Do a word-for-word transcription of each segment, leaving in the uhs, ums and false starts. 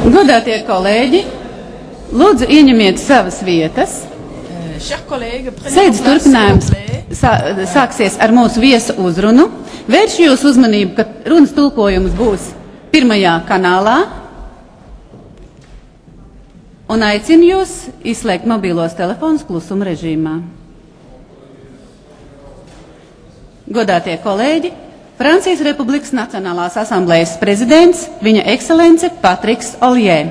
Godātie kolēģi, lūdzu ieņemiet savas vietas. Sēdes turpinājums sā, sāksies ar mūsu viesu uzrunu. Vēršu jūsu uzmanību, ka runas tulkojums būs pirmajā kanālā. Un aicinu jūs izslēgt mobīlos telefonus klusuma režīmā. Godātie kolēģi, Francijas Republikas Nacionālās asamblējas prezidents, viņa ekscelence Patriks Oljē.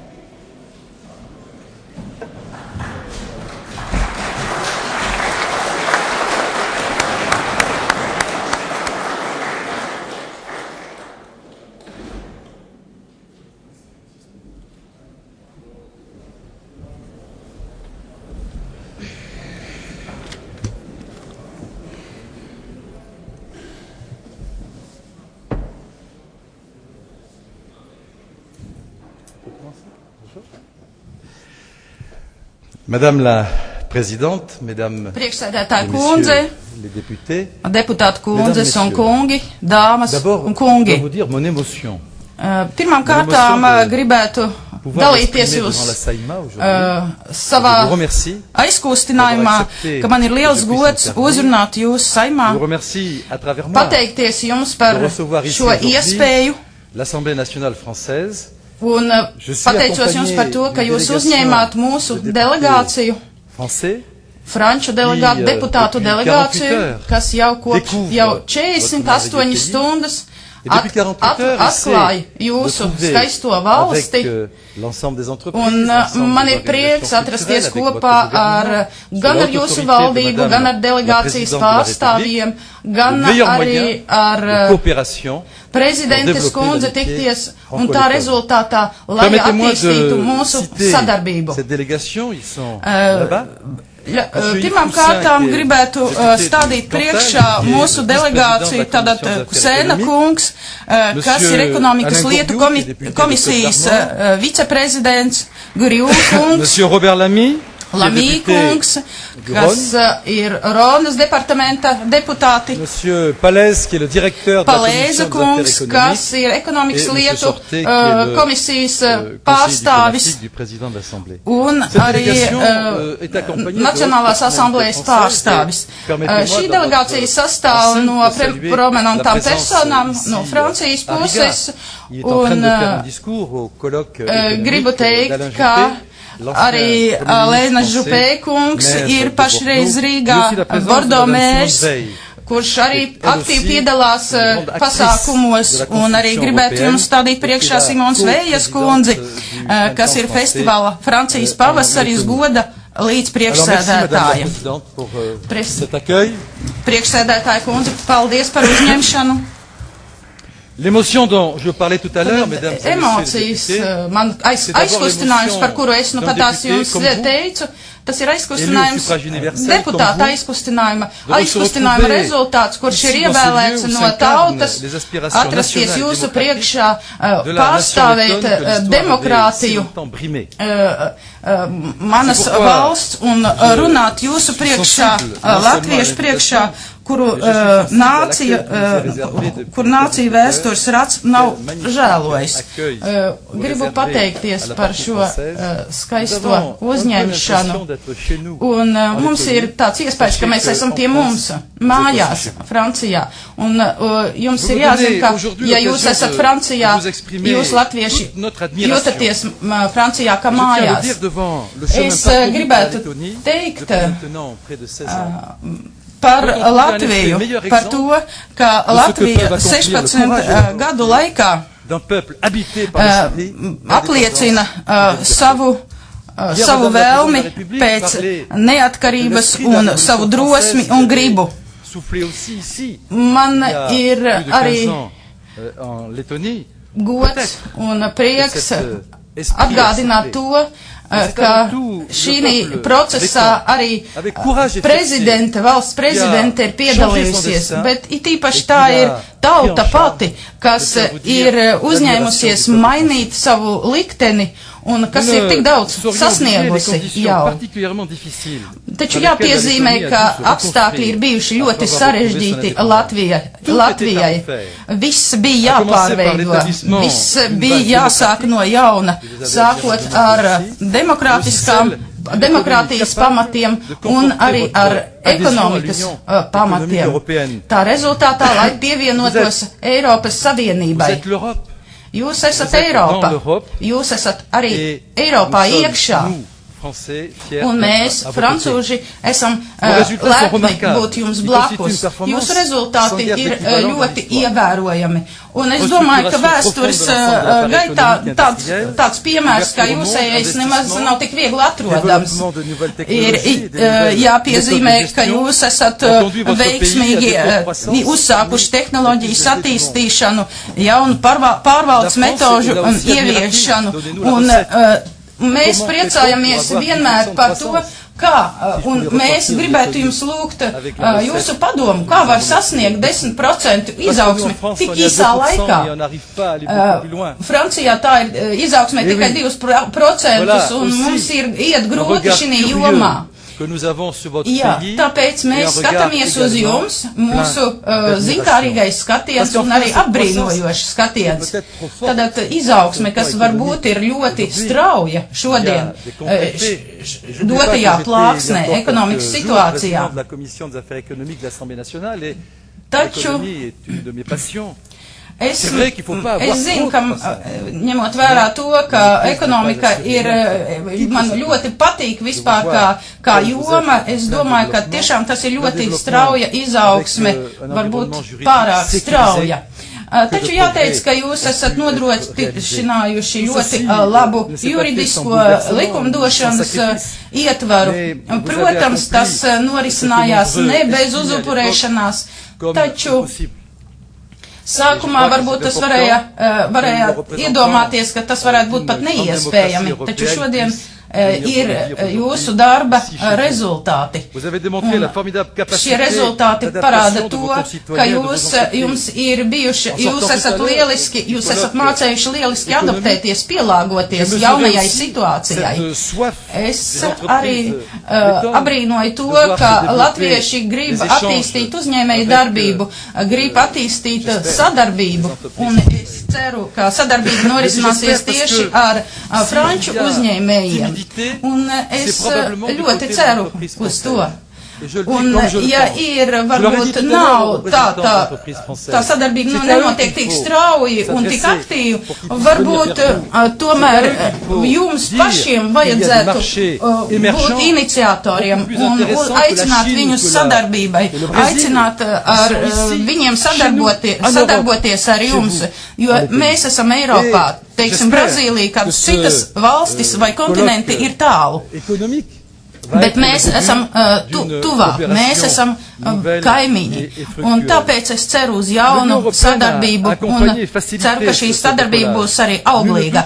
Madame la Présidente, Mesdames et Messieurs les députés, deputātu kundzes un kungi, dāmas un kungi. D'abord, je dois vous dire mon émotion. Pirmām kārtām gribētu dalīties jūs savā aizkustinājumā, ka man ir liels gods uzrunāt jūs saimā, pateikties jums par šo iespēju. L'Assemblée nationale française. Un pateicos jums par to, ka jūs uzņēmāt mūsu delegāciju, franču delegātu, deputātu delegāciju, kas jau kopš jau četrdesmit astoņas stundas at, at, atklāja jūsu skaisto valsti. Un man ir prieks atrasties kopā ar, gan ar jūsu valdību, gan ar delegācijas pārstāvjiem, gan arī ar prezidentes kundze tikties un tā rezultātā, lai attīstītu mūsu sadarbību. Pirmām kārtām gribētu stādīt priekšā mūsu delegāciju, tātad Kusēna kungs, kas ir ekonomikas lietu komisijas viceprezidents, Gurjū kungs, Lamī kungs, kas ir Ronas departamenta deputāti, Palēza kungs, kas ir ekonomikas lietu komisijas pārstāvis un arī Nacionālās asamblējas pārstāvis. Šī delegācija sastāv no prominentām personām no Francijas puses un gribu teikt, ka arī Lēna Župēkungs ir pašreiz Rīgā, Bordo mērs, kurš arī aktīvi piedalās pasākumos, un arī gribētu jums stādīt priekšā Simons Vējas kundzi, kas ir festivāla Francijas pavasaris goda līdz priekšsēdētāja. Priekšsēdētāja kundze, paldies par uzņemšanu. L'émotion dont je parlais tout à l'heure, mesdames et messieurs, man aiz, aizkustinājums, par kuru es nu patās jums teicu, tas ir aizkustinājums, deputāta aizkustinājuma, aizkustinājuma rezultāts, kurš ir ievēlēts no tautas, atrasties jūsu priekšā, pārstāvēt demokrātiju, manas valsts un runāt jūsu priekšā, latviešu priekšā, kuru uh, nācija, uh, kur nācija vēstures rats nav žēlojis. Uh, gribu pateikties par šo uh, skaisto uzņemšanu. Un uh, mums ir tāds iespējas, ka mēs esam pie mums mājās, Francijā. Un uh, jums ir jāzina, ka, ja jūs esat Francijā, jūs latvieši jūtaties uh, Francijā kā mājās. Es uh, gribētu teikt, uh, par Latviju, par to, ka Latvija sešpadsmit gadu laikā apliecina savu, savu vēlmi pēc neatkarības un savu drosmi un gribu. Man ir arī gods un prieks atgādināt to, ka šī procesā arī prezidenta, valsts prezidenta ir piedalījusies, bet it īpaši tā ir tauta pati, kas ir uzņēmusies mainīt savu likteni un kas ir tik daudz sasniegusi jau. Taču jāpiezīmē, ka apstākļi ir bijuši ļoti sarežģīti Latvija, Latvijai. Viss bija jāpārveido, viss bija jāsāk no jauna, sākot ar demokrātiskām, demokrātijas pamatiem un arī ar ekonomikas uh, pamatiem. Tā rezultātā, lai pievienotos Eiropas Savienībai. Jūs esat Eiropa, jūs esat arī Eiropā iekšā, un mēs, francūži, esam uh, lepni būt jums blakus. Jūsu rezultāti ir uh, ļoti ievērojami. Un es domāju, ka vēstures uh, gaitā tāds, tāds piemērs, kā jūsējais, nemaz nav tik viegli atrodams. Ir uh, jāpiezīmē, ka jūs esat uh, veiksmīgi uh, uzsākuši tehnoloģijas attīstīšanu, jaunu pārvaldes metožu um, ieviešanu. Un, uh, Mēs priecājamies vienmēr par to, kā, un mēs gribētu jums lūgt uh, jūsu padomu, kā var sasniegt desmit procentu izaugsmi tik īsā laikā. Uh, Francijā tā ir izaugsme tikai divus procentus, un mums ir iet grūti šī jomā. Jā, tāpēc mēs skatāmies uz jums, mūsu uh, zinkārīgais skatiens un arī apbrīnojošs skatiens. Tātad izaugsme, kas varbūt ir ļoti strauja šodien uh, š, š, dotajā plāksnē, ekonomikas situācijā. Taču Es, es zinu, ka ņemot vērā to, ka ekonomika ir, man ļoti patīk vispār kā, kā joma, es domāju, ka tiešām tas ir ļoti strauja izaugsme, varbūt pārāk strauja. Taču jāteic, ka jūs esat nodrošinājuši ļoti labu juridisko likumdošanas ietvaru. Protams, tas norisinājās ne bez uzupurēšanās, taču sākumā varbūt tas varēja, varēja iedomāties, ka tas varētu būt pat neiespējami, taču šodien ir jūsu darba rezultāti. Un šie rezultāti parāda to, ka jūs, jums ir bijuši, jūs esat lieliski, jūs esat mācējuši lieliski adaptēties, pielāgoties jaunajai situācijai. Es arī uh, abrīnoju to, ka latvieši grib attīstīt uzņēmēju darbību, grib attīstīt sadarbību, un es ceru, ka sadarbība norisināsies tieši ar uh, franču uzņēmējiem. Un es ļoti ceru uz to. Un, ja ir, varbūt nav tā, tā, tā sadarbība nu, nenotiek tik strauji un tik aktīvi, varbūt tomēr jums pašiem vajadzētu būt iniciatoriem un aicināt viņus sadarbībai, aicināt ar viņiem sadarboties, sadarboties ar jums, jo mēs esam Eiropā, teiksim, Brazīlija, kādas citas valstis vai kontinenti ir tālu. Bet mēs esam uh, tu, tuvāk, mēs esam uh, kaimiņi, un tāpēc es ceru uz jaunu sadarbību, un ceru, ka šī sadarbība būs arī auglīga.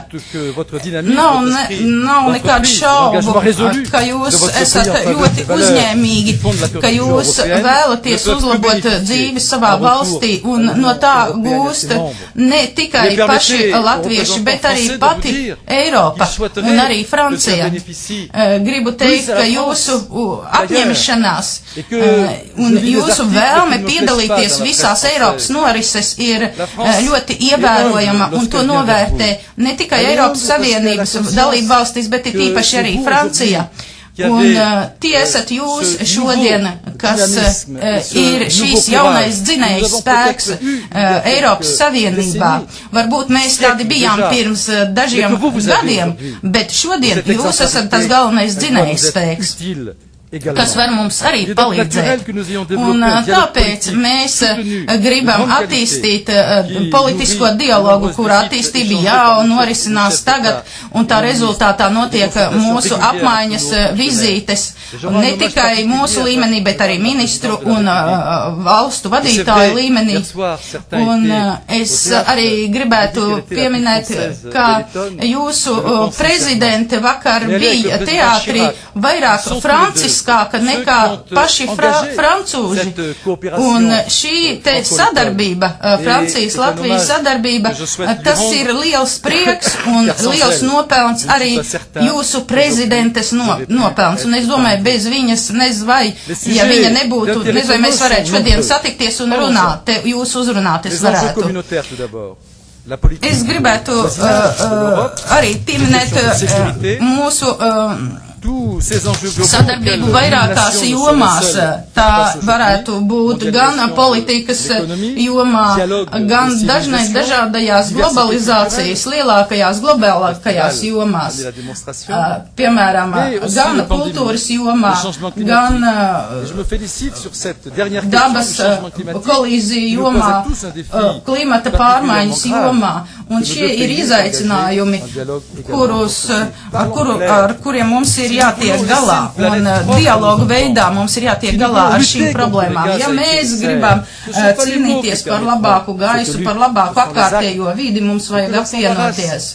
Nav, ne, nav nekādu šaubu, ka jūs esat ļoti uzņēmīgi, ka jūs vēlaties uzlabot dzīvi savā valstī, un no tā gūst ne tikai paši latvieši, bet arī pati Eiropa un arī Francija. Uh, gribu teikt, ka jūsu apņemšanās uh, un jūsu vēlme piedalīties visās Eiropas norises ir uh, ļoti ievērojama, un to novērtē ne tikai Eiropas Savienības dalību valstis, bet ir tīpaši arī Francija. Un uh, tie esat jūs šodien, kas uh, ir šīs jaunais dzinējs spēks uh, Eiropas Savienībā. Varbūt mēs tādi bijām pirms uh, dažiem gadiem, bet šodien jūs esat tas galvenais dzinējs spēks, kas var mums arī palīdzēt. Un tāpēc mēs gribam attīstīt politisko dialogu, kura attīstība jau norisinās tagad, un tā rezultātā notiek mūsu apmaiņas vizītes, ne tikai mūsu līmenī, bet arī ministru un valstu vadītāju līmenī. Un es arī gribētu pieminēt, ka jūsu prezidente vakar bija teātrī vairāk franciski būtiskāka nekā paši fra, francūži. Un šī te sadarbība, Francijas, Latvijas sadarbība, tas ir liels prieks un liels nopelns arī jūsu prezidentes no, nopelns. Un es domāju, bez viņas, nezinu vai, ja viņa nebūtu, nezinu vai mēs varētu šodien satikties un runāt, te, jūs uzrunāt, es varētu. Es gribētu uh, uh, arī pieminēt uh, mūsu uh, sadarbību vairākās jomās. Tā varētu būt gan politikas jomā, gan dažnai dažādajās globalizācijas, lielākajās globālākajās jomās. Piemēram, gan kultūras jomā, gan dabas kolīziju jomā, klimata pārmaiņas jomā. Un šie ir izaicinājumi, kurus, ar, kuru, ar kuriem mums ir jātiek galā. Un dialogu veidā mums ir jātiek galā ar šīm problēmām. Ja mēs gribam uh, cīnīties par labāku gaisu, par labāku apkārtējo vidi, mums vajag apvienoties.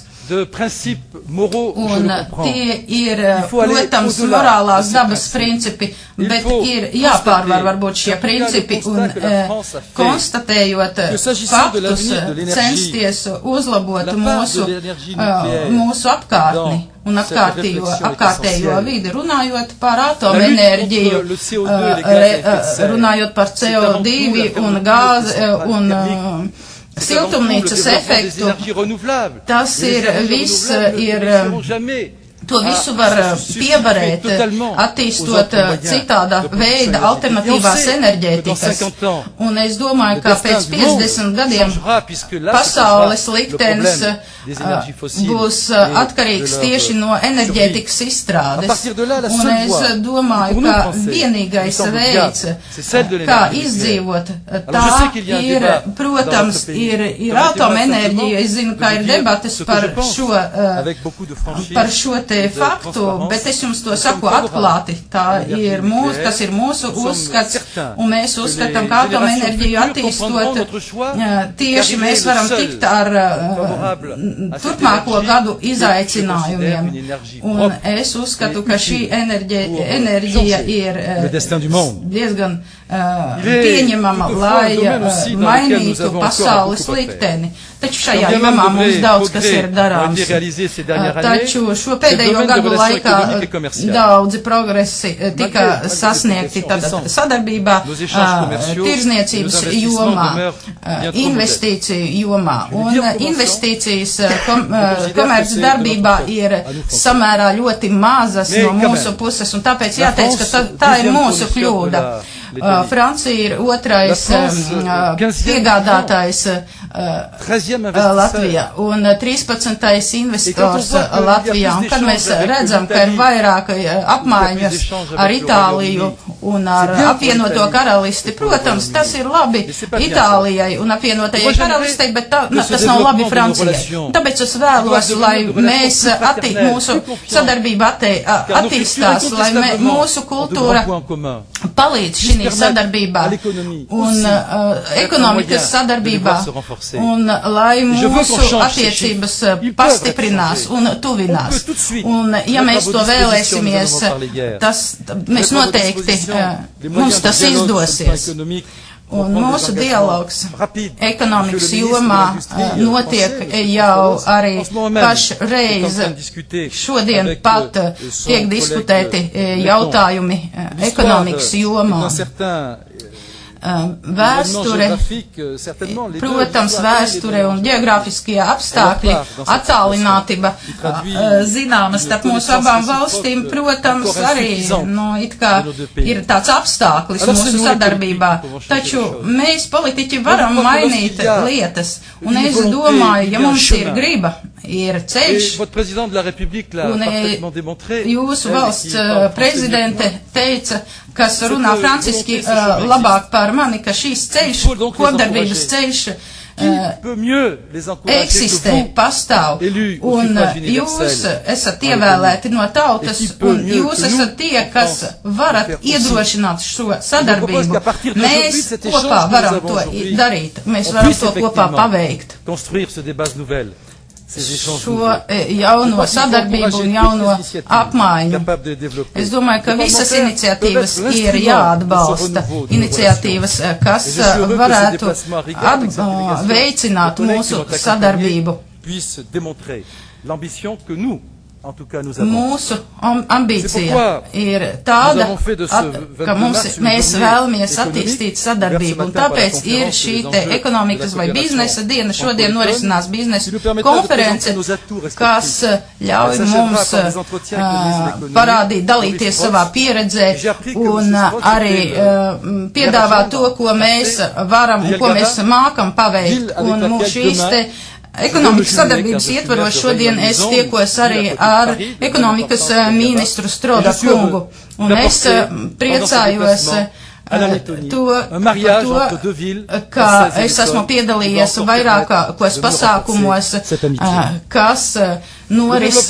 Un tie ir, protams, morālās dabas principi, bet ir jāpārvar varbūt šie principi un eh, konstatējot faktus, censties uzlabot mūsu, uh, mūsu apkārtni un apkārtījo, apkārtējo vidi, runājot par atomenerģiju, uh, re, uh, runājot par C O divi un gāzi uh, un uh, siltumnīcas efektu. Tas ir viss, ir, to visu var pievarēt, attīstot citāda veida alternatīvās enerģētikas. Un es domāju, ka pēc piecdesmit gadiem pasaules liktenis būs atkarīgs tieši no enerģētikas izstrādes. Un es domāju, ka vienīgais veids, kā izdzīvot, tā ir, protams, ir, ir atomenerģija. Es zinu, ka ir debates par šo, par šo te faktu, bet es jums to saku atklāti. Tā ir mūsu, tas ir mūsu uzskats, un mēs uzskatām, ka atomenerģiju attīstot, tieši mēs varam tikt ar turpmāko gadu izaicinājumiem. Un es uzskatu, ka šī enerģija, enerģija ir diezgan uh, pieņemama, lai uh, mainītu pasaules likteni. Taču šajā jomā mums daudz kas ir darāms. Taču šo pēdējo gadu laikā daudzi progresi tika sasniegti sadarbībā, tirzniecības jomā, investīciju jomā. Un investīcijas kom, komerc darbībā ir samērā ļoti mazas no mūsu puses, un tāpēc jāteic, ka tā, tā ir mūsu kļūda. Uh, Francija ir otrais uh, piegādātājs uh, Latvijā un trīspadsmitais investors Latvijā. Un kad mēs redzam, ka ir vairāk apmaiņas ar Itāliju un ar apvienoto karalisti, protams, tas ir labi Itālijai un apvienotajai karalistei, bet tā, na, tas nav labi Francijai. Tāpēc es vēlos, lai mēs attī, mūsu sadarbība attī, attīstās, lai mē, mūsu kultūra palīdz šī sadarbībā un uh, ekonomikas sadarbībā un lai mūsu attiecības pastiprinās un tuvinās. Un ja mēs to vēlēsimies, tas, mēs noteikti, uh, mums tas izdosies. Un mūsu dialogs ekonomikas jomā notiek jau arī pašreiz. Šodien pat tiek diskutēti jautājumi ekonomikas jomā. Vēsture, protams, vēsture un geogrāfiskie apstākļi, attālinātība zināma starp mūsu abām valstīm, protams, arī, nu, it kā ir tāds apstākļis mūsu sadarbībā, taču mēs politiķi varam mainīt lietas, un es domāju, ja mums ir griba, ir ceļš, un jūsu valsts prezidente teica, kas runā franciski uh, labāk par mani, ka šīs ceļš, kopdarbības ceļš, uh, eksistē, pastāv, un jūs esat ievēlēti no tautas, un jūs esat tie, kas varat iedrošināt šo sadarbību. Mēs kopā varam to darīt, mēs varam to kopā paveikt. šo jauno sadarbību un jauno apmaiņu. Es domāju, ka visas iniciatīvas ir jāatbalsta. Iniciatīvas, kas varētu veicināt mūsu sadarbību. Mūsu ambīcija ir tāda, at, ka mums, mēs vēlamies attīstīt sadarbību, un tāpēc ir šī te ekonomikas vai biznesa diena. Šodien norisinās biznesa konference, kas ļauj mums uh, parādīt, dalīties savā pieredzē un uh, arī uh, piedāvāt to, ko mēs varam un ko mēs mākam paveikt. Un mums šīs te ekonomikas sadarbības ietvaros šodien es tiekos arī ar ekonomikas ministru Stroda kungu, un es priecājos to, to, ka es esmu piedalījies vairākos pasākumos, kas noris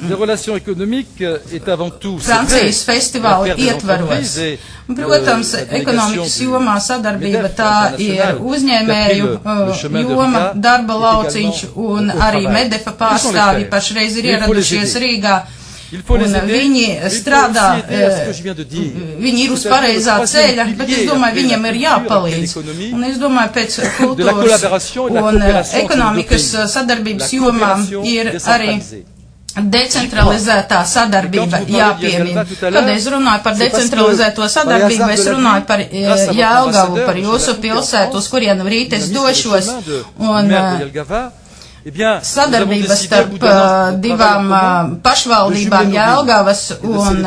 Francijas festivāla ietvaros. Protams, ekonomikas jomā sadarbība tā ir uzņēmēju joma, darba lauciņš, un arī Medefa pārstāvji pašreiz ir ieradušies Rīgā. Un viņi strādā, viņi ir uz pareizā ceļa, bet es domāju, viņiem ir jāpalīdz. Un es domāju, pēc kultūras un ekonomikas sadarbības jomām ir arī decentralizētā sadarbība jāpiemina. Kad es runāju par decentralizēto sadarbību, es runāju par Jelgavu, par jūsu pilsētu, uz kurienu rīt es došos. Un sadarbības starp uh, divām uh, pašvaldībām Jelgavas un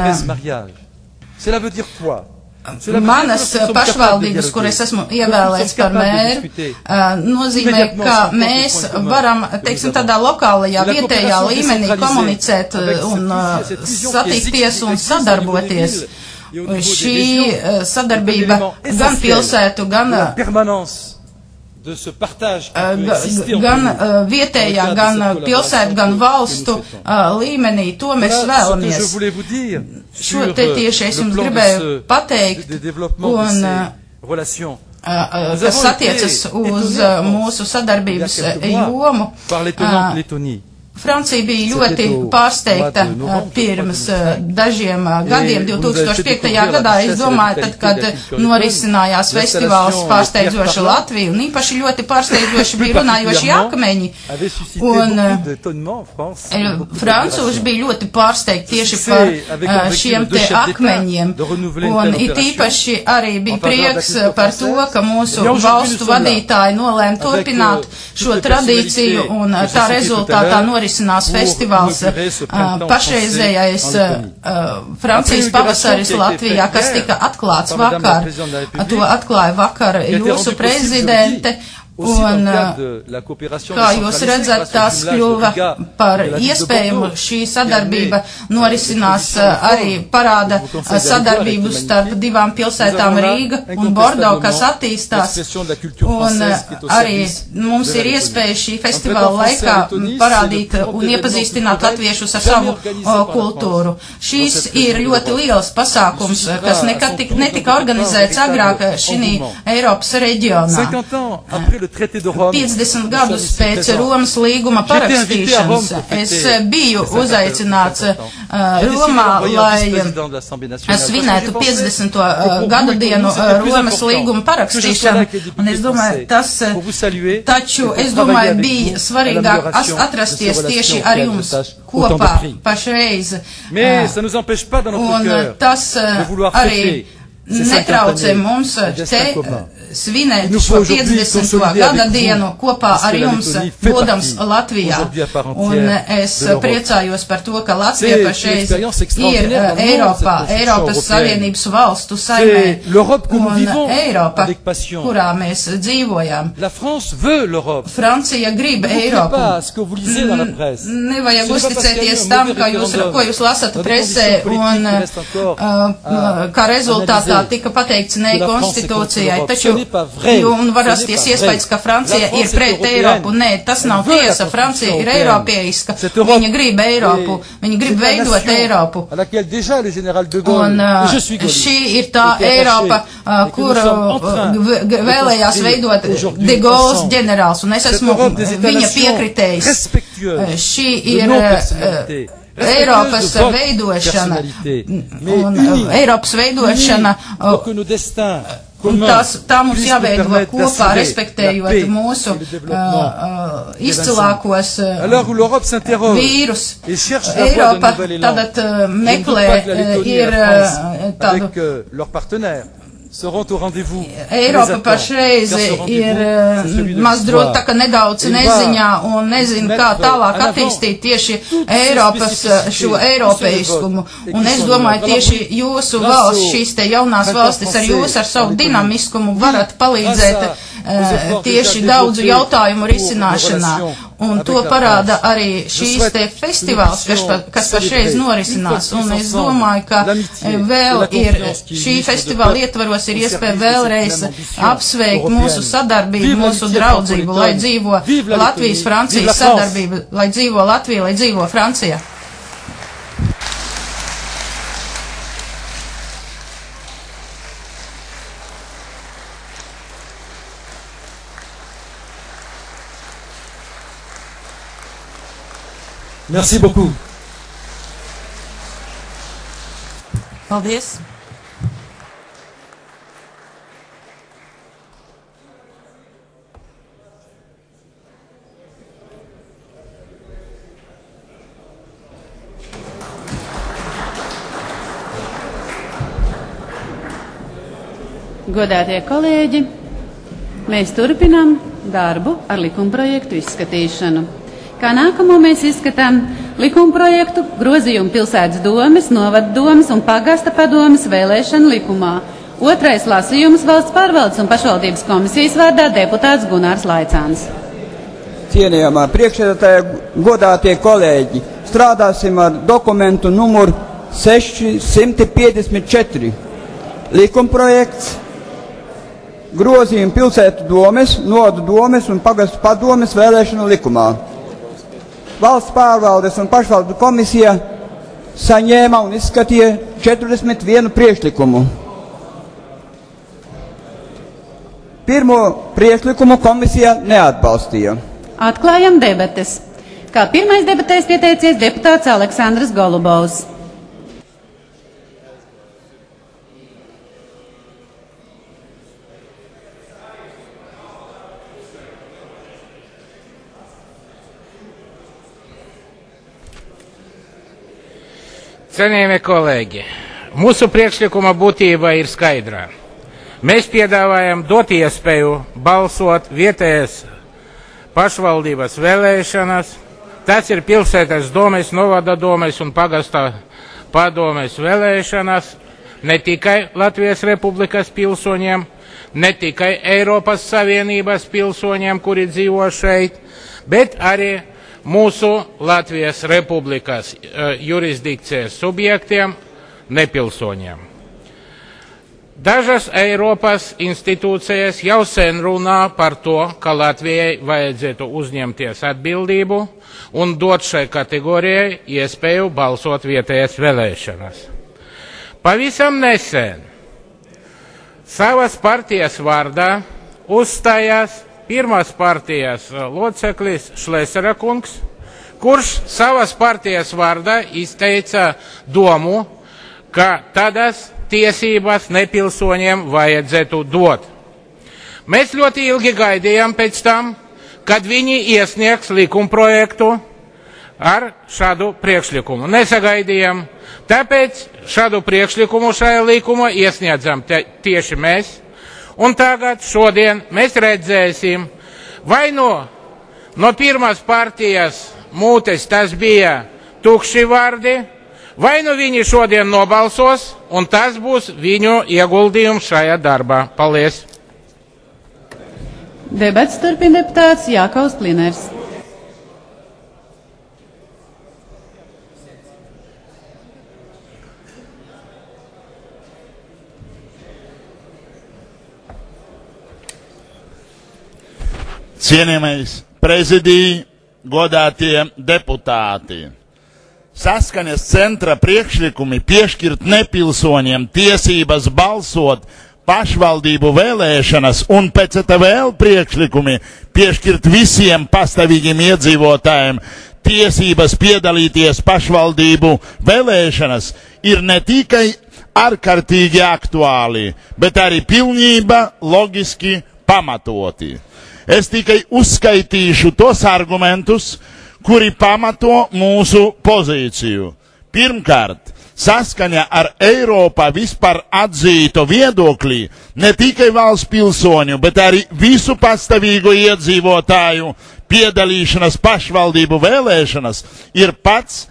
uh, manas pašvaldības, kur es esmu ievēlēts par mēru, uh, nozīmē, ka mēs varam, teiksim, tādā lokālajā, vietējā līmenī komunicēt un uh, satikties un sadarboties. Šī uh, sadarbība gan pilsētu, gan uh, de ce partage gan uh, vietējā, gan uh, pilsētu, gan valstu uh, līmenī, to mēs vēlamies. Šo te tieši es jums gribēju pateikt, un uh, kas attiecas uz uh, mūsu sadarbības jomu. Uh, Francija bija ļoti pārsteigta uh, pirms uh, dažiem uh, gadiem, divi tūkstoši piektajā gadā, es domāju, tad, kad norisinājās festivāls pārsteidzoši Latviju, un īpaši ļoti pārsteidzoši bija runājoši akmeņi, un uh, francūži bija ļoti pārsteigti tieši par uh, šiem te akmeņiem, un it īpaši arī bija prieks par to, ka mūsu valstu vadītāji nolēma turpināt šo tradīciju, un uh, tā rezultātā norisinājās festivāls uh, pašreizējais uh, Francijas pavasaris Latvijā, kas tika atklāts vakar. To atklāja vakar jūsu prezidente. Un, kā jūs redzat, tās kļuva par iespējumu, šī sadarbība norisinās arī parāda sadarbību starp divām pilsētām Rīga un Bordo, kas attīstās, un arī mums ir iespēja šī festivāla laikā parādīt un iepazīstināt latviešus ar savu o, kultūru. Šīs ir ļoti liels pasākums, kas nekad tik, netika organizēts agrāk šī Eiropas reģionā. piecdesmit gadus pēc Romas līguma parakstīšanas es biju uzaicināts uh, Romā, lai svinētu piecdesmito uh, gadu dienu uh, Romas līguma parakstīšanu, un es domāju, tas taču, es domāju, bija svarīgāk atrasties tieši ar jums kopā pašreiz. Uh, un tas uh, arī netraucē mums te svinēt šo piecdesmito gada dienu kopā ar jums, būdams Latvijā. Un es priecājos par to, ka Latvija pašreiz ir Eiropā, Eiropas Savienības valstu saimē, un Eiropa, kurā mēs dzīvojam. Francija grib Eiropu. Nevajag uzticēties tam, ka jūs, ko jūs lasat presē, un uh, kā rezultātā tika pateikts ne konstitūcijai, taču un var rasties iespējas, ka Francija ir pret Eiropu. Nē, tas nav tiesa. Francija ir eiropeiska. Viņa grib Eiropu. Viņa grib veidot Eiropu. Un šī ir tā Eiropa, kuru vēlējās veidot de Gaulles ģenerāls, un es esmu viņa piekritējis. Šī ir Eiropas veidošana, un Eiropas veidošana, un tās, tā mums jāveido kopā, respektējot mūsu uh, uh, izcilākos uh, vīrus. Eiropa tagad uh, meklē, uh, ir uh, tādu. Eiropa pašreiz ir maz drot tā, ka nedaudz neziņā un nezina, kā tālāk attīstīt tieši Eiropas šo eiropeiskumu. Un es domāju, tieši jūsu valsts, šīs te jaunās valstis ar jūs ar savu dinamiskumu varat palīdzēt uh, tieši daudzu jautājumu risināšanā. Un to parāda arī šīs te festivāls, kas, pa, kas pašreiz norisinās. Un es domāju, ka vēl ir šī festivāla ietvaros ir iespēja vēlreiz apsveikt mūsu sadarbību, mūsu draudzību, lai dzīvo Latvijas-Francijas sadarbība, lai dzīvo Latvija, lai dzīvo Francija. Merci beaucoup. Paldies. Godātie kolēģi, mēs turpinām darbu ar likumprojektu izskatīšanu. Kā nākamo mēs izskatām likumprojektu grozījumu pilsētas domes, novaddomes un pagasta padomes vēlēšanu likumā. Otrais lasījums valsts pārvaldes un pašvaldības komisijas vārdā deputāts Gunārs Laicāns. Cienījamā priekšsēdētāja, godātie kolēģi, strādāsim ar dokumentu numuru seši piecdesmit četri. Likumprojekts grozījumu pilsētu domes, novadu domes un pagastu padomes vēlēšanu likumā. Valsts pārvaldes un pašvaldību komisija saņēma un izskatīja četrdesmit vienu priekšlikumu. Pirmo priekšlikumu komisija neatbalstīja. Atklājam debates. Kā pirmais debatēs pieteicies deputāts Aleksandrs Golubovs. Cienījamie kolēģi, mūsu priekšlikuma būtība ir skaidrā. Mēs piedāvājam dot iespēju balsot vietējās pašvaldības vēlēšanas. Tas ir pilsētas domes, novada domes un pagasta padomes vēlēšanas ne tikai Latvijas Republikas pilsoņiem, ne tikai Eiropas Savienības pilsoņiem, kuri dzīvo šeit, bet arī mūsu Latvijas Republikas uh, jurisdikcijas subjektiem, nepilsoņiem. Dažas Eiropas institūcijas jau sen runā par to, ka Latvijai vajadzētu uzņemties atbildību un dot šai kategorijai iespēju balsot vietējās vēlēšanas. Pavisam nesen savas partijas vārdā uzstājās pirmās partijas loceklis Šlesera kungs, kurš savas partijas vārdā izteica domu, ka tādas tiesības nepilsoņiem vajadzētu dot. Mēs ļoti ilgi gaidījām pēc tam, kad viņi iesniegs likumprojektu ar šādu priekšlikumu. Nesagaidījām, tāpēc šādu priekšlikumu šajā likumā iesniedzam tieši mēs. Un tagad, šodien, mēs redzēsim, vai no, no pirmās partijas mūtes tas bija tukši vārdi, vai nu viņi šodien nobalsos, un tas būs viņu ieguldījums šajā darbā. Paldies! Debats turpina deputāts Jākaus Kliners. Cienījamais prezidija, godātie deputāti. Saskaņas centra priekšlikumi piešķirt nepilsoņiem tiesības balsot pašvaldību vēlēšanas un P C T V L priekšlikumi piešķirt visiem pastāvīgiem iedzīvotājiem tiesības piedalīties pašvaldību vēlēšanas ir ne tikai ārkārtīgi aktuāli, bet arī pilnībā loģiski pamatoti. Es tikai uzskaitīšu tos argumentus, kuri pamato mūsu pozīciju. Pirmkārt, saskaņā ar Eiropā vispār atzīto viedokli ne tikai valsts pilsoņu, bet arī visu pastāvīgo iedzīvotāju piedalīšanas pašvaldību vēlēšanas ir pats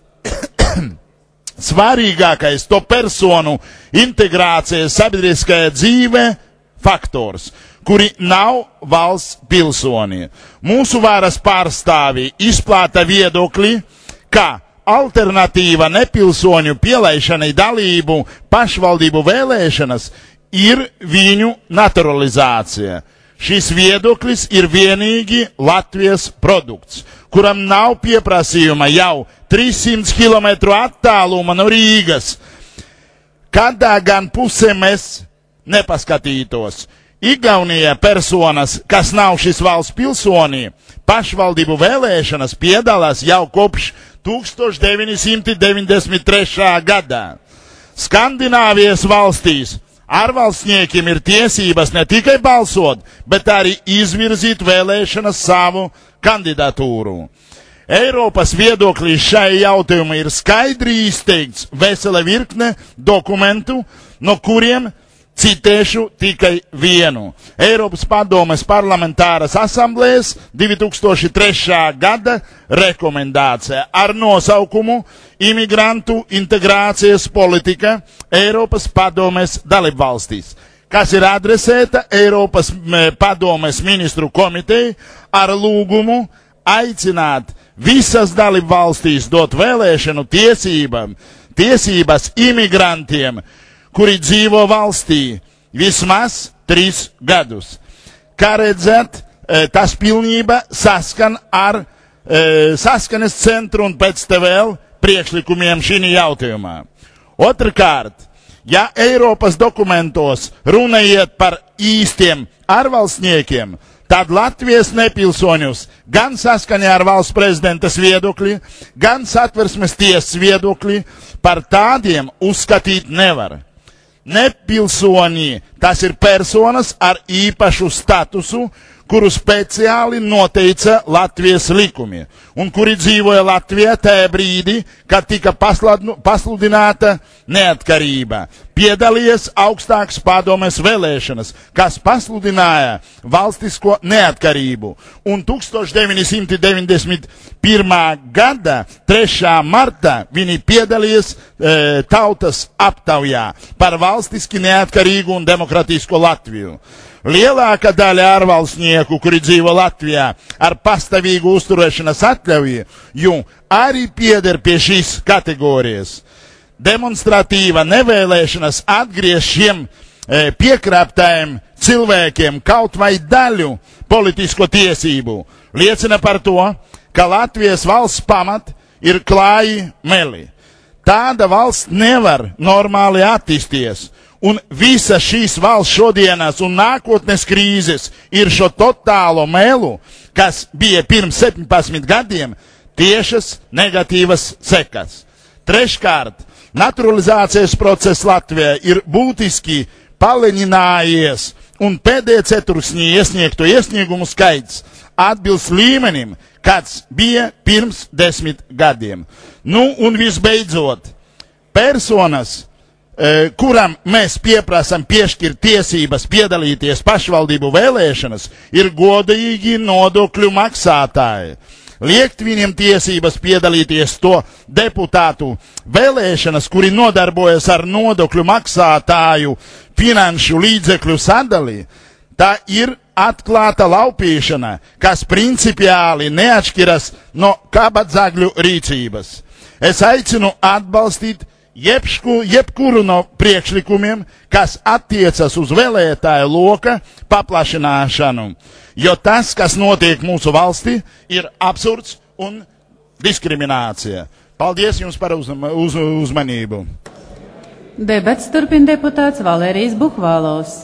svarīgākais to personu integrācijas sabiedriskajā dzīvē faktors, kuri nav valsts pilsoni. Mūsu varas pārstāvji izplāta viedokli, ka alternatīva nepilsoņu pielaišanai dalību pašvaldību vēlēšanas ir viņu naturalizācija. Šis viedoklis ir vienīgi Latvijas produkts, kuram nav pieprasījuma jau trīssimti kilometru attāluma no Rīgas. Kādā gan pusē mēs nepaskatītos. Igaunijā personas, kas nav šis valsts pilsonī, pašvaldību vēlēšanas piedalās jau kopš tūkstoš deviņi simti deviņdesmit trešā gadā. Skandināvijas valstīs ārvalstniekiem ir tiesības ne tikai balsot, bet arī izvirzīt vēlēšanas savu kandidatūru. Eiropas viedoklī šai jautājumā ir skaidri izteikts vesela virkne dokumentu, no kuriem citēšu tikai vienu. Eiropas padomes parlamentāras asamblējas divi tūkstoši trešā gada rekomendācija ar nosaukumu Imigrantu integrācijas politika Eiropas padomes dalībvalstīs, kas ir adresēta Eiropas padomes ministru komiteju ar lūgumu aicināt visas dalībvalstīs dot vēlēšanu tiesībām, tiesības imigrantiem, kuri dzīvo valstī vismaz trīs gadus. Kā redzat, tas pilnībā saskan ar e, saskanes centru un P C T V L priekšlikumiem šī jautājumā. Otrkārt, ja Eiropas dokumentos runa iet par īstiem ārvalstniekiem, tad Latvijas nepilsoņus gan saskaņā ar valsts prezidentas viedokli, gan Satversmes tiesas viedokli par tādiem uzskatīt nevar. Nepilsoņi, tas ir personas ar īpašu statusu, kuru speciāli noteica Latvijas likumi, un kuri dzīvoja Latvijā tajā brīdī, kad tika pasludināta neatkarība. Piedalījies augstākas padomes vēlēšanas, kas pasludināja valstisko neatkarību, un tūkstoš deviņi simti deviņdesmit pirmā gada trešā martā viņi piedalījies e, tautas aptaujā par valstiski neatkarīgu un demokratisku Latviju. Lielākā daļa ārvalstnieku, kuri dzīvo Latvijā ar pastāvīgu uzturēšanas atļauju, arī pieder pie šīs kategorijas. Demonstratīva nevēlēšanas atgriež šiem e, piekrāptājiem cilvēkiem kaut vai daļu politisko tiesību liecina par to, ka Latvijas valsts pamat ir klāji meli. Tāda valsts nevar normāli attīstīties. Un visa šīs valsts šodienas un nākotnes krīzes ir šo totālo melu, kas bija pirms septiņpadsmit gadiem, tiešas negatīvas sekas. Treškārt, naturalizācijas process Latvijā ir būtiski palielinājies, un pēdējā ceturksnī iesniegto iesniegumu skaits atbilst līmenim, kāds bija pirms desmit gadiem. Nu, un visbeidzot, personas, kuram mēs pieprasam piešķirt tiesības piedalīties pašvaldību vēlēšanas, ir godīgi nodokļu maksātāji. Liekt viņiem tiesības piedalīties to deputātu vēlēšanas, kuri nodarbojas ar nodokļu maksātāju finanšu līdzekļu sadali, tā ir atklāta laupīšana, kas principiāli neatšķiras no kabadzagļu rīcības. Es aicinu atbalstīt Jebšku, jebkuru no priekšlikumiem, kas attiecas uz vēlētāju loka paplašināšanu, jo tas, kas notiek mūsu valstī, ir absurds un diskriminācija. Paldies jums par uz, uz, uzmanību. Debats turpina deputāts Valērijas Buhvalovs.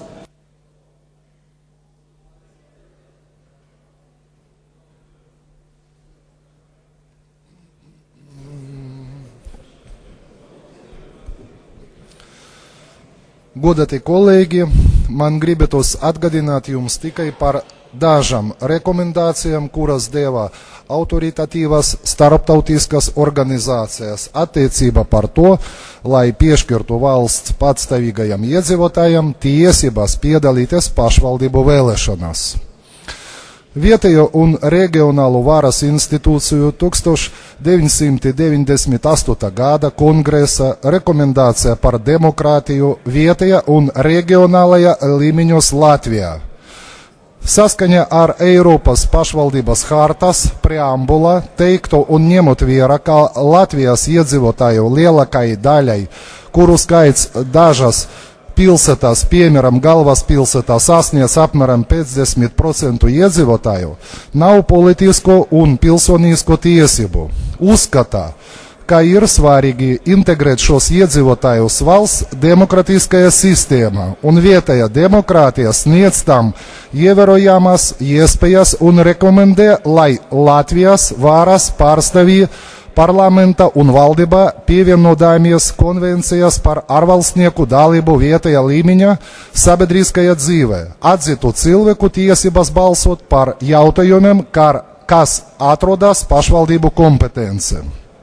Godātie kolēģi, man gribētos atgādināt jums tikai par dažām rekomendācijām, kuras deva autoritatīvas starptautiskas organizācijas attiecībā par to, lai piešķirtu valsts patstāvīgajiem iedzīvotājiem tiesības piedalīties pašvaldību vēlēšanās. Vietējo un reģionālu varas institūciju tūkstoš deviņsimt deviņdesmit astotā gada kongresa rekomendācija par demokrātiju vietējā un reģionālajā līmeņos Latvijā. Saskaņā ar Eiropas pašvaldības hartas preambula teiktu un ņemot vērā, ka Latvijas iedzīvotāju lielākai daļai, kuru skaits dažas pilsētās, piemēram, galvaspilsētā sasniedz apmēram piecdesmit procentu iedzīvotāju, nav politisko un pilsonisko tiesību. Uzskatā, ka ir svarīgi integrēt šos iedzīvotājus valsts demokratiskajā sistēmā, un vietējā demokrātija sniedz tam ievērojamas iespējas un rekomendē, lai Latvijas varas pārstāvji parlamenta un valdībā pievienodāmies konvencijas par ārvalstnieku dalību vietējā līmeņa sabiedriskajā dzīvē, atzītu cilvēku tiesības balsot par jautājumiem, kas atrodas pašvaldību kompetence.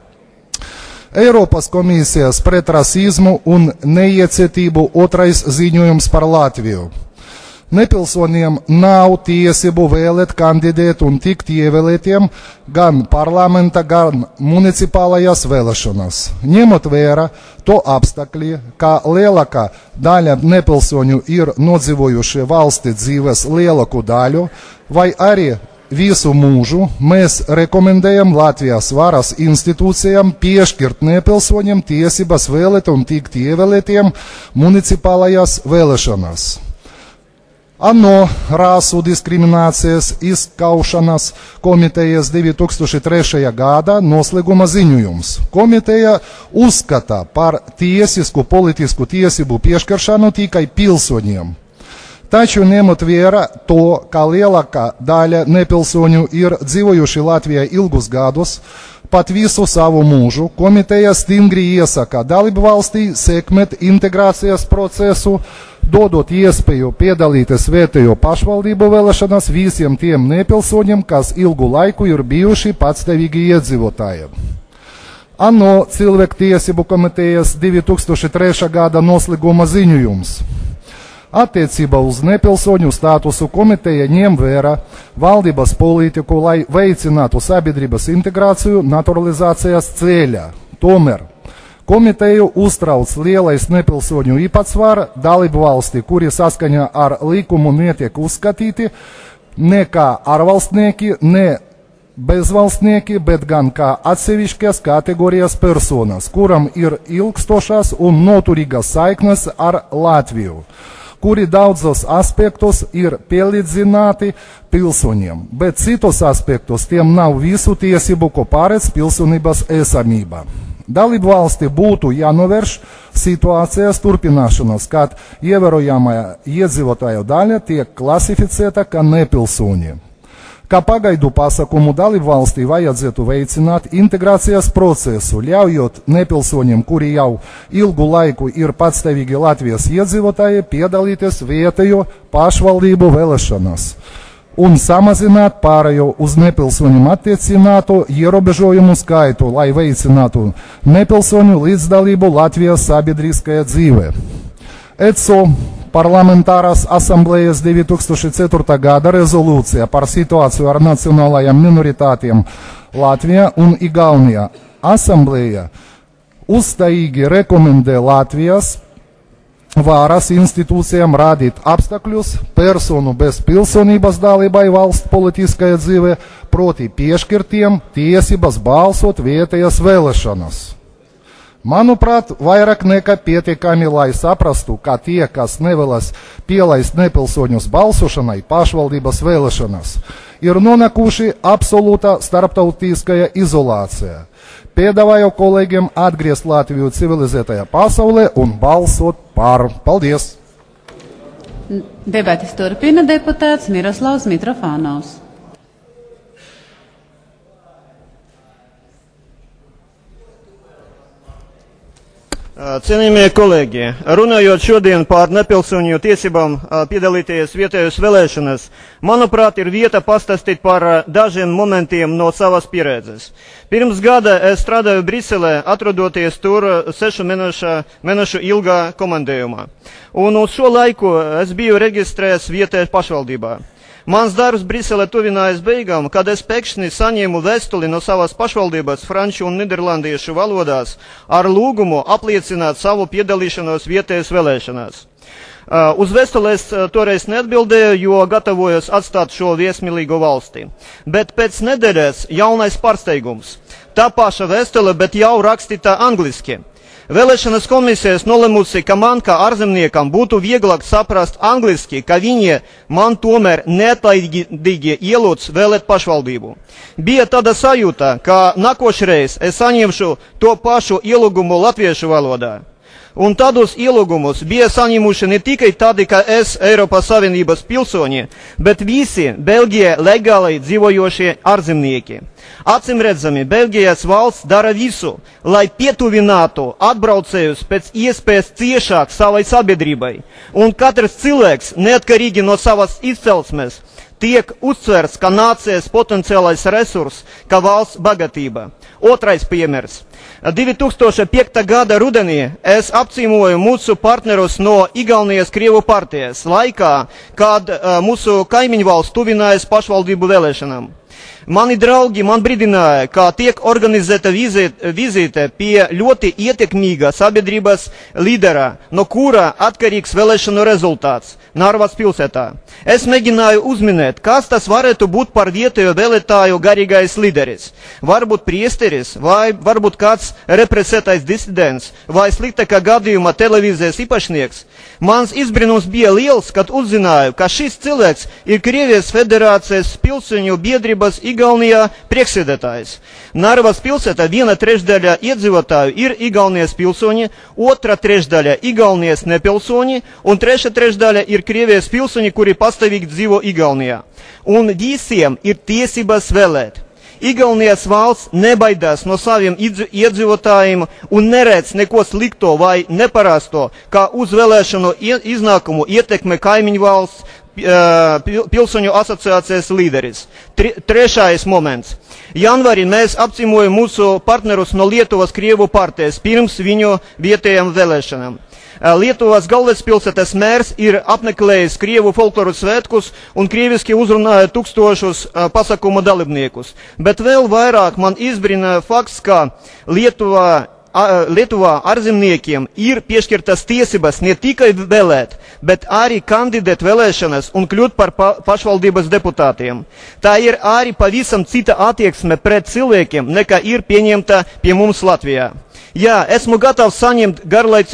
Eiropas komisijas pret rasismu un neiecietību otrais ziņojums par Latviju. Nepilsoniem nav tiesību vēlēt, kandidēt un tikt ievēlētiem gan parlamenta, gan municipālajās vēlēšanās. Ņemot vērā to apstākļi, ka lielākā daļa nepilsoņu ir nodzīvojuši valsti dzīves lielāku daļu, vai arī visu mūžu, mēs rekomendējam Latvijas varas institūcijām piešķirt nepilsoņiem tiesības vēlēt un tikt ievēlētiem municipālajās vēlēšanās. ANO Rāsu diskriminācijas izskaušanas komitejas divi tūkstoši trešajā gada noslēguma ziņojums. Komiteja uzskata par tiesisku politisku tiesību piešķiršanu tikai pilsoņiem. Taču ņemot vērā to, ka lielākā daļa nepilsoņu ir dzīvojuši Latvijā ilgus gadus, pat visu savu mūžu, komiteja stingri iesaka dalību valstī sekmēt integrācijas procesu, dodot iespēju piedalīties vietējo pašvaldību vēlēšanās visiem tiem nepilsoņiem, kas ilgu laiku ir bijuši patstāvīgi iedzīvotāji. ANO cilvēktiesību komitejas divi tūkstoši trešā gada noslēguma ziņojums. Attiecībā uz nepilsoņu statusu komiteja ņem vērā valdības politiku, lai veicinātu sabiedrības integrāciju naturalizācijas ceļā. Tomēr komiteju uztrauc lielais nepilsoņu īpatsvara dalību valsti, kuri saskaņā ar likumu netiek uzskatīti ne kā ārvalstnieki, ne bezvalstnieki, bet gan kā atsevišķas kategorijas personas, kuram ir ilgstošās un noturīgas saiknes ar Latviju, kuri daudzos aspektos ir pielīdzināti pilsoņiem, bet citos aspektos tiem nav visu tiesību, ko paredz pilsonības esamība. Dalību valsti būtu jānovērš situācijas turpināšanos, kad ievērojamā iedzīvotāju daļa tiek klasificēta kā nepilsoņi. Kā pagaidu pasākumu dalību valstī vajadzētu veicināt integrācijas procesu, ļaujot nepilsoņiem, kuri jau ilgu laiku ir patstāvīgi Latvijas iedzīvotāji, piedalīties vietējo pašvaldību vēlēšanās un samazināt pārējo uz nepilsoņiem attiecināto ierobežojumu skaitu, lai veicinātu nepilsoņu līdzdalību Latvijas sabiedriskajā dzīvē. E C O Parlamentārās asamblējas divi tūkstoši ceturtā gada rezolūcija par situāciju ar nacionālajām minoritātiem Latvijā un Igaunijā. Asamblēja uzstājīgi rekomendē Latvijas varas institūcijām radīt apstākļus personu bez pilsonības dalībai valsts politiskajā dzīvē, proti piešķirtiem tiesības balsot vietējas vēlēšanas. Manuprāt, vairāk nekā pietiekami, lai saprastu, ka tie, kas nevēlas pielaist nepilsoņus balsošanai pašvaldības vēlēšanas, ir nonākuši absolūtā starptautiskajā izolācijā. Piedāvāju kolēģiem atgriezt Latviju civilizētajā pasaulē un balsot par. Paldies! Debates turpina deputāts Miroslavs Mitrofānovs. Cienījamie kolēģi, runājot šodien par nepilsoņu tiesībām piedalīties vietējos vēlēšanas, manuprāt, ir vieta pastāstīt par dažiem momentiem no savas pieredzes. Pirms gada es strādāju Briselē, atrodoties tur sešu mēnešu, mēnešu ilgā komandējumā. Un uz šo laiku es biju reģistrējies vietējā pašvaldībā. Mans darbs Briselē tuvinājas beigām, kad es pēkšņi saņēmu vēstuli no savas pašvaldības franču un niderlandiešu valodās ar lūgumu apliecināt savu piedalīšanos vietējas vēlēšanās. Uh, uz vēstules uh, toreiz neatbildēju, jo gatavojos atstāt šo viesmīlīgo valsti. Bet pēc nedēļas jaunais pārsteigums. Tā paša vēstule, bet jau rakstīta angliski. Vēlēšanas komisijas nolemusi, ka man kā ārzemniekam būtu vieglāk saprast angliski, ka viņi man tomēr neatlaidīgi ielūdz vēlēt pašvaldību. Bija tāda sajūta, ka nākošreiz es saņemšu to pašu ielūgumu latviešu valodā. Un tādus ielūgumus bija saņēmuši ne tikai tādi, kā es, Eiropas Savienības pilsoņi, bet visi Beļģijā legāli dzīvojošie ārzemnieki. Acīm redzami, Beļģijas valsts dara visu, lai pietuvinātu atbraucējus pēc iespējas ciešāk savai sabiedrībai. Un katrs cilvēks, neatkarīgi no savas izcelsmes, tiek uztverts kā nācijas potenciālais resurs, kā valsts bagātība. Otrais piemērs. divi tūkstoši piekta gada rudenī es apcīmoju mūsu partnerus no Igaunijas Krievu partijas laikā, kad uh, mūsu kaimiņu valsts tuvinājas pašvaldību vēlēšanām. Mani draugi man brīdināja, ka tiek organizēta vizite, vizīte pie ļoti ietekmīga sabiedrības līdera, no kura atkarīgs vēlēšanu rezultāts Narvas pilsētā. Es mēģināju uzminēt, kas tas varētu būt par vietējo vēlētāju garīgais līderis. Varbūt priesteris, vai varbūt kāds represētais disidents, vai sliktākā gadījumā televīzijas īpašnieks. Mans izbrīnums bija liels, kad uzzināju, ka šis cilvēks ir Krievijas federācijas pilsoņu biedrības Igaunijā priekšsēdētājs. Narvas pilsētā viena trešdaļa iedzīvotāju ir Igaunijas pilsoņi, otra trešdaļa Igaunijas nepilsoņi un treša trešdaļa ir Krievijas pilsoņi, kuri pastāvīgi dzīvo Igaunijā. Un visiem ir tiesības vēlēt. Igaunijas valsts nebaidās no saviem iedzīvotājiem un neredz neko slikto vai neparasto, kā uz vēlēšanu iznākumu ietekme kaimiņu valsts pilsoņu asociācijas līderis. Tre, trešais moments. Janvārī mēs apcīmojam mūsu partnerus no Lietuvas Krievu partijas pirms viņu vietējām vēlēšanām. Lietuvas galvaspilsētas mērs ir apmeklējis Krievu folkloru svētkus un krieviski uzrunāja tūkstošus pasākumu dalībniekus. Bet vēl vairāk man izbrīna fakts, ka Lietuvā, Lietuvā ārzemniekiem ir piešķirtas tiesības ne tikai vēlēt, bet arī kandidēt vēlēšanas un kļūt par pa pašvaldības deputātiem. Tā ir arī pavisam cita attieksme pret cilvēkiem, nekā ir pieņemta pie mums Latvijā. Jā, esmu gatavs saņemt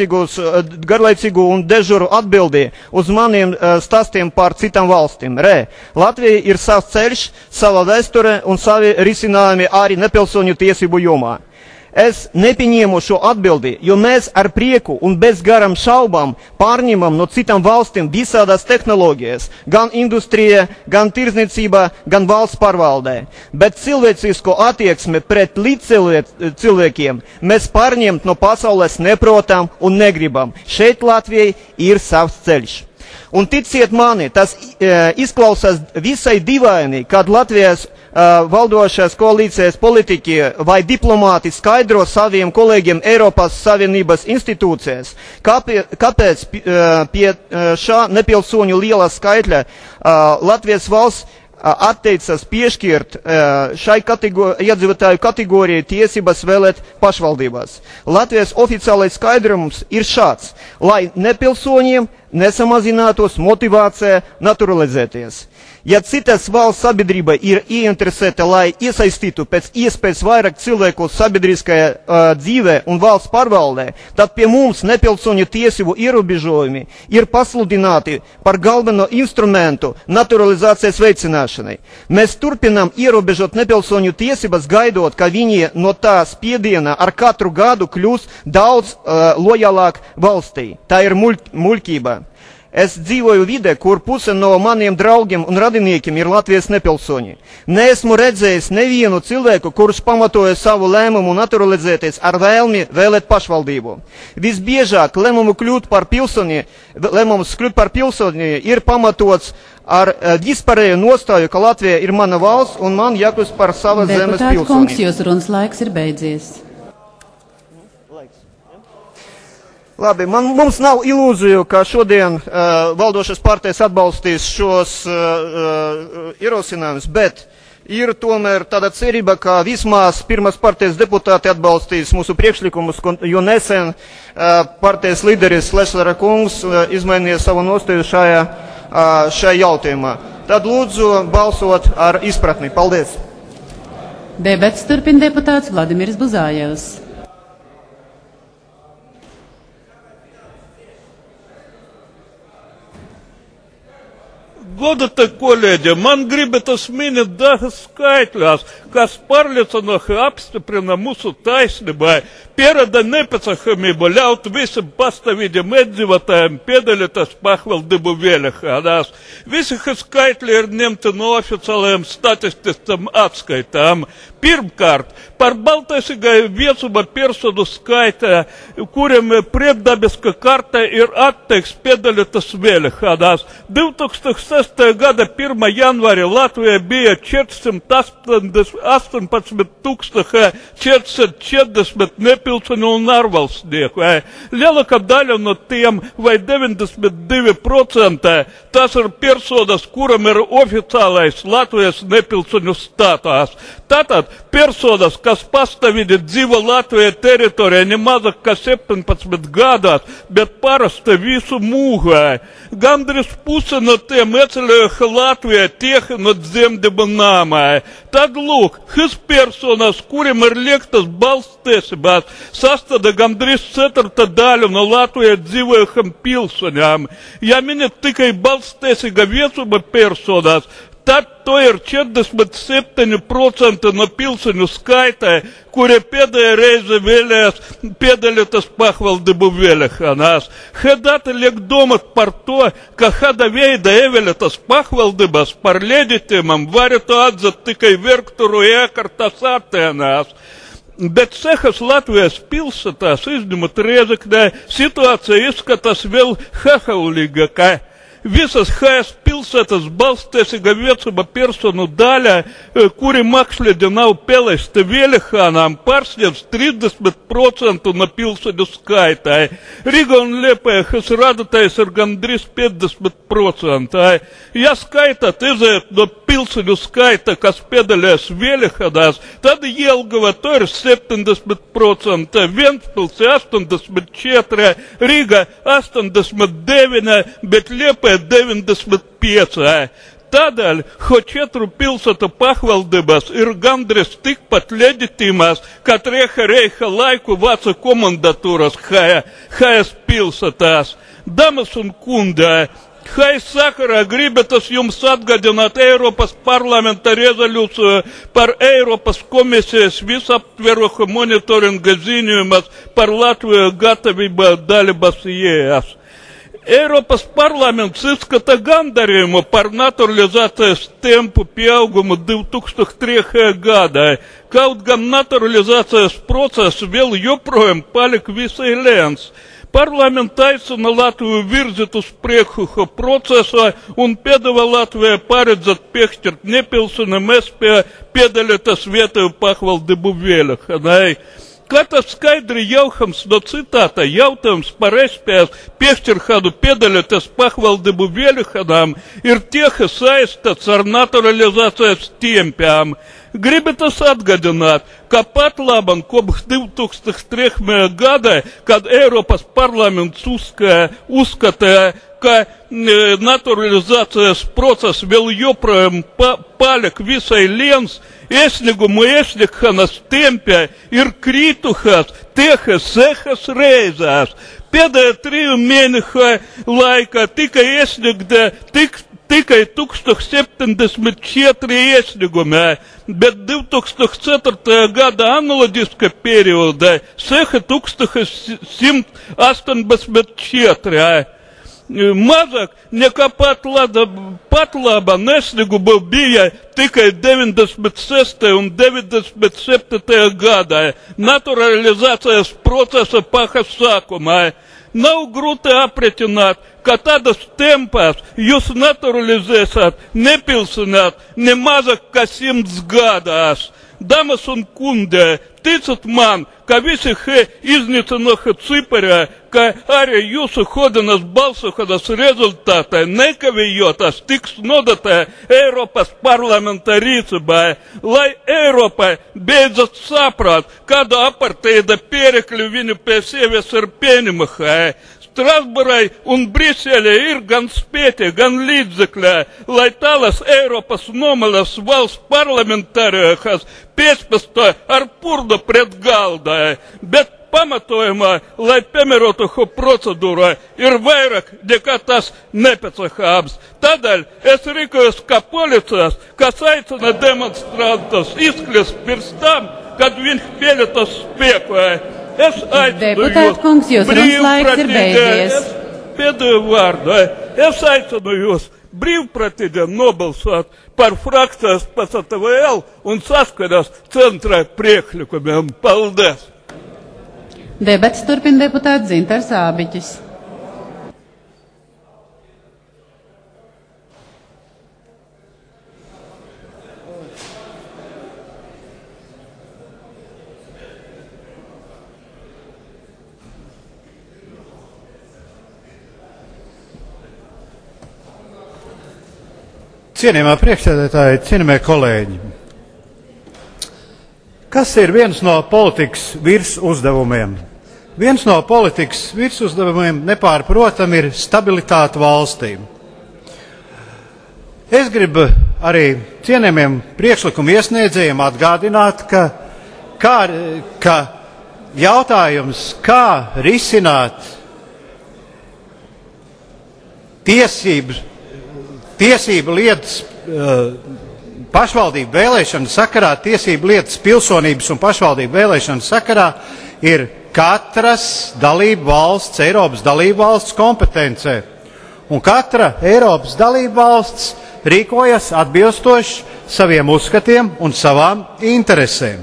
garlaicīgu un dežuru atbildi uz maniem uh, stāstiem par citām valstīm. Re, Latvija ir savs ceļš, sava vēsture un savi risinājumi arī nepilsoņu tiesību jomā. Es nepieņēmu šo atbildi, jo mēs ar prieku un bez garām šaubām pārņemam no citām valstīm visādas tehnoloģijas, gan industrijā, gan tirdzniecībā, gan valsts pārvaldē. Bet cilvēcisko attieksmi pret līdzcilvēkiem mēs pārņemt no pasaules neprotam un negribam. Šeit Latvijai ir savs ceļš. Un ticiet mani, tas e, izklausās visai dīvaini, kad Latvijas e, valdošās koalīcijas politiķi vai diplomāti skaidro saviem kolēģiem Eiropas Savienības institūcijas, kāpēc, kāpēc e, pie šā nepilsoņu liela skaitļa e, Latvijas valsts atteicas piešķirt šai kategor iedzīvotāju kategorijai tiesības vēlēt pašvaldībās. Latvijas oficiālais skaidrums ir šāds, lai nepilsoņiem nesamazinātos motivācija naturalizēties. Ja citas valsts sabiedrība ir ieinteresēta, lai iesaistītu pēc iespējas vairāk cilvēku sabiedriskajā uh, dzīvē un valsts pārvaldē, tad pie mums nepilsoņu tiesību ierobežojumi ir pasludināti par galveno instrumentu naturalizācijas veicināšanai. Mēs turpinām ierobežot nepilsoņu tiesības, gaidot, ka viņi no tā spiediena ar katru gadu kļūs daudz uh, lojālāk valstī. Tā ir muļ muļķība. Es dzīvoju vidē, kur puse no maniem draugiem un radiniekiem ir Latvijas nepilsoņi. Neesmu redzējis nevienu cilvēku, kurš pamatoja savu lēmumu naturalizēties ar vēlmi vēlēt pašvaldību. Visbiežāk lēmumu kļūt par pilsoni, lēmums kļūt par pilsoni ir pamatots ar uh, vispārēju nostāju, ka Latvija ir mana valsts un man jākļūst par savas zemes pilsoni. Deputāta kungs, jūs runas laiks ir beidzies. Labi, man, mums nav ilūziju, ka šodien uh, valdošas partijas atbalstīs šos uh, uh, ierosinājumus, bet ir tomēr tāda cerība, ka vismaz pirmās partijas deputāti atbalstīs mūsu priekšlikumus, jo nesen uh, partijas līderis Lešlera kungs uh, izmainīja savu nostāju šajā, uh, šajā jautājumā. Tad lūdzu balsot ar izpratni. Paldies! Debats turpina deputāts Vladimirs Buzājevs. Godātie kolēģi, man gribētos minēt dažas skaitļus, kas pārliecinoši apstiprina mūsu taisnībai, pierāda nepieciešamību ļaut visiem pastāvīgiem iedzīvotājiem piedalīties pašvaldību vēlēšanās. Visi šie skaitļi ir ņemti no oficiālajiem statistiskām atskaitām. Pirmkārt, par baltaisīgai viesuma personu skaitā, kuriem priekšdabiska kārta ir atteiks piedalīties vēlēšanās. divi tūkstoši sestajā gada pirmā janvāra Latvijā bija četrsimt astoņpadsmit tūkstoši četrsimt četrdesmit nepilsoņu un ārvalstnieku. Lielākā daļa no tiem, vai deviņdesmit divi procenti, tas ir personas, kuram ir oficiālais Latvijas nepilsoņu status. Tātad personas, kas pastāvīgi dzīvo Latvijas teritorijā nemazāk kā septiņpadsmit gadus, bet parasti visu mūžā. Gandrīz puse no tiem ieceļojuši Latvijā tieši no dzemdību namā. Tad lūk, šis personas, kuriem ir liektas balsts tiesībās, sastāda gandrīz ceturta daļu no Latvijā dzīvojušiem pilsoņiem. Ja minēt tikai balsts tiesīga viesuma personas, tad to ir četrdesmit septiņi procenti no pilsoņu skaitā, kuri pēdējā reize vēlējās piedalīties pašvaldību vēlēšanās. Šie dati liek domāt par to, ka šāda veida ievēlētas pašvaldības par leģitīmām varētu atzīt tikai Verkturu iekārtas Atēnās. Bet sešas Latvijas pilsētās, izņemot Rēzeknē, situācija izskatās vēl hahaulīgākā. Visas šajās pilsētas balsstiesīga vecuma personu daļa, kuri mākslīgi nav pielaisti vēlēšanām, pārsniedz trīsdesmit procenti no pilsoņu skaitā. Riga un Liepāja šis rādītājs ir gandrīz piecdesmit procenti. Ja skaitāt iziet no pilsoņu skaita, kas piedalījās vēlēšanās, tad Jelgava to ir septiņdesmit procenti, Ventspils astoņdesmit četri, Riga astoņdesmit deviņi, bet Liepāja deviņdesmit pieci. Tādēļ, ho četru pilsētu pašvaldības ir gandrīz tikpat leģitīmās, kā Treha Reiha laiku vācu komandatūras šajās pilsētās. Damas un kungi, šai sakarā gribētos jums atgādināt Eiropas parlamenta rezolūciju par Eiropas komisijas visaptverošu monitoringa ziņojumus par Latviju gatavību dalības E S. Eiropas parlaments izskata gandarījumu par naturalizācijas tempu pieaugumu divi tūkstoši trešajā gadā, kaut gan naturalizācijas process vēl joprojām palika visai lēns. Parlaments aicina Latviju virzīt uz priekšu šo procesu un piedāvā Latvijai paredzēt piešķirt nepilsoņiem iespēju piedalīties vietēju pašvaldību vēlēšanai. Kā tas skaidri jauhams no citāta, jautājums par iespējas piešķirt kādu piedalīties pašvaldību vēlēšanām ir tieši saistīts ar naturalizācijas tempiem. Gribētos atgādināt, ka pat labam kopš divi tūkstoši trešajā gadā, kad Eiropas parlaments uzskatīja, ka naturalizācijas process vēl joprojām pa, paliek visai liens, esnigumu esnikhanas tempē ir krītuhās tehas sehas reizās. Pēdējā triju mēnešu laikā tikai esnigda tik tikai tūkstoš septiņdesmit četri iesniegumi, bet divi tūkstoši ceturtajā gada analoģiskā periodā seha tūkstoš simt astoņdesmit četri. Mazāk nekā pat laba, pat laba nesniegumu bija tikai deviņdesmit sestajā un deviņdesmit septītajā gadā naturalizācijas procesa paša sākumā. Nav grūti apretināt, ka tādas tempās jūs naturalizēsat, nepilsināt ne mazāk kā simts gadās. Damas un kunde, ticat man, ka visi he iznīcinoši ciparā, ka arī jūsu hodinas balsošanas rezultātā nekavējotas tiks nodota Eiropas parlamenta rīcībā, lai Eiropa beidzot saprat, kāda aparteida pierekļu viņu pie sevis ir pieņemahā. Strasbūrai un Briselē ir gan spēti, gan līdzekļi, lai tālas Eiropas nomalas valsts parlamentārijas pēcpēsto ar purdu pret galdā, bet pamatojumā, lai piemērotu procedūru, ir vairāk nekā tas nepieciešams. Tādēļ es rīkojos kā policijas, kas aicina demonstrantus izklist pirms tam, kad viņi pielietos spēku. Es aicinu Deputāt kungs, jūs runas laiks ir beidzies. Pēdējo vārdu. Es aicinu jūs brīvprātīgi nobalsot par frakcijas P S T V L un Saskaras centra priekšlikumiem. Paldies! Debats turpina deputāts Dzintars Ābiķis. Cienījamā priekšsēdētāji, cienījamie kolēģi, kas ir viens no politikas virs uzdevumiem? Viens no politikas virs uzdevumiem nepārprotam ir stabilitāte valstīm. Es gribu arī cienījamiem priekšlikumu iesniedzējiem atgādināt, ka, kā, ka jautājums, kā risināt tiesības, tiesību lietas pašvaldību vēlēšanu sakarā, tiesību lietas pilsonības un pašvaldību vēlēšanu sakarā ir katras dalību valsts, Eiropas dalību valsts kompetencē. Un katra Eiropas dalību valsts rīkojas atbilstoši saviem uzskatiem un savām interesēm.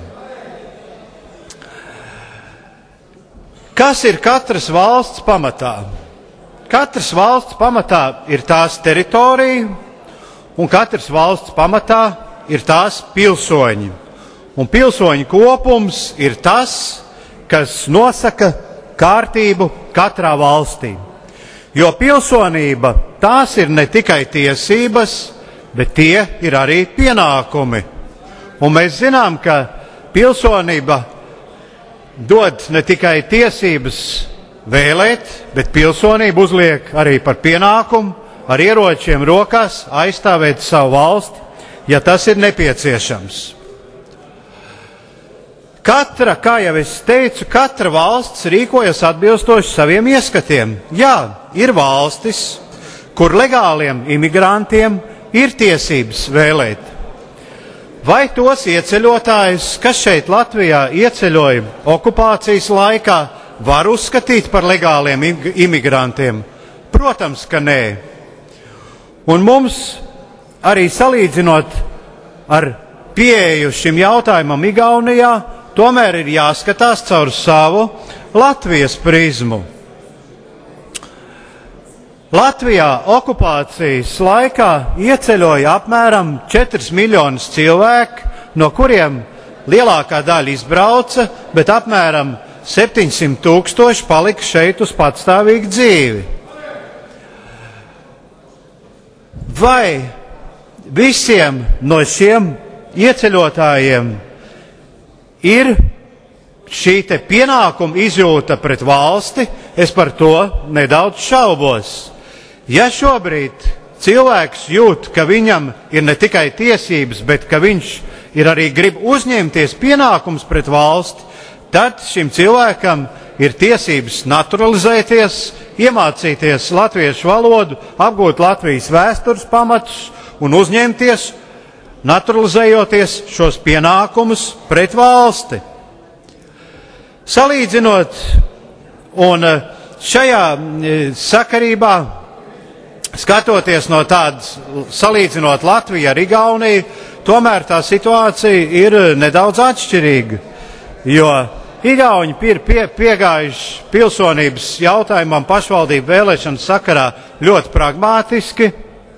Kas ir katras valsts pamatā? Katras valsts pamatā ir tās teritorija, un katras valsts pamatā ir tās pilsoņi. Un pilsoņu kopums ir tas, kas nosaka kārtību katrā valstī. Jo pilsonība tās ir ne tikai tiesības, bet tie ir arī pienākumi. Un mēs zinām, ka pilsonība dod ne tikai tiesības vēlēt, bet pilsonība uzliek arī par pienākumu ar ieročiem rokās aizstāvēt savu valsti, ja tas ir nepieciešams. Katra, kā jau es teicu, katra valsts rīkojas atbilstoši saviem ieskatiem. Jā, ir valstis, kur legāliem imigrantiem ir tiesības vēlēt. Vai tos ieceļotājus, kas šeit Latvijā ieceļoja okupācijas laikā, var uzskatīt par legāliem imigrantiem? Protams, ka nē. Un mums arī salīdzinot ar pieeju šim jautājumam Igaunijā, tomēr ir jāskatās caur savu Latvijas prizmu. Latvijā okupācijas laikā ieceļoja apmēram četri miljoni cilvēku, no kuriem lielākā daļa izbrauca, bet apmēram septiņsimt tūkstoši palika šeit uz patstāvīgu dzīvi. Vai visiem no šiem ieceļotājiem ir šī te pienākuma izjūta pret valsti? Es par to nedaudz šaubos. Ja šobrīd cilvēks jūt, ka viņam ir ne tikai tiesības, bet ka viņš ir arī grib uzņemties pienākums pret valsti, tad šim cilvēkam ir tiesības naturalizēties, iemācīties latviešu valodu, apgūt Latvijas vēstures pamatus un uzņemties, naturalizējoties šos pienākumus pret valsti. Salīdzinot, un šajā sakarībā, skatoties no tādas, salīdzinot Latviju ar Igauniju, tomēr tā situācija ir nedaudz atšķirīga, jo Igauņi ir pie, piegājuši pilsonības jautājumam pašvaldību vēlēšanu sakarā ļoti pragmātiski,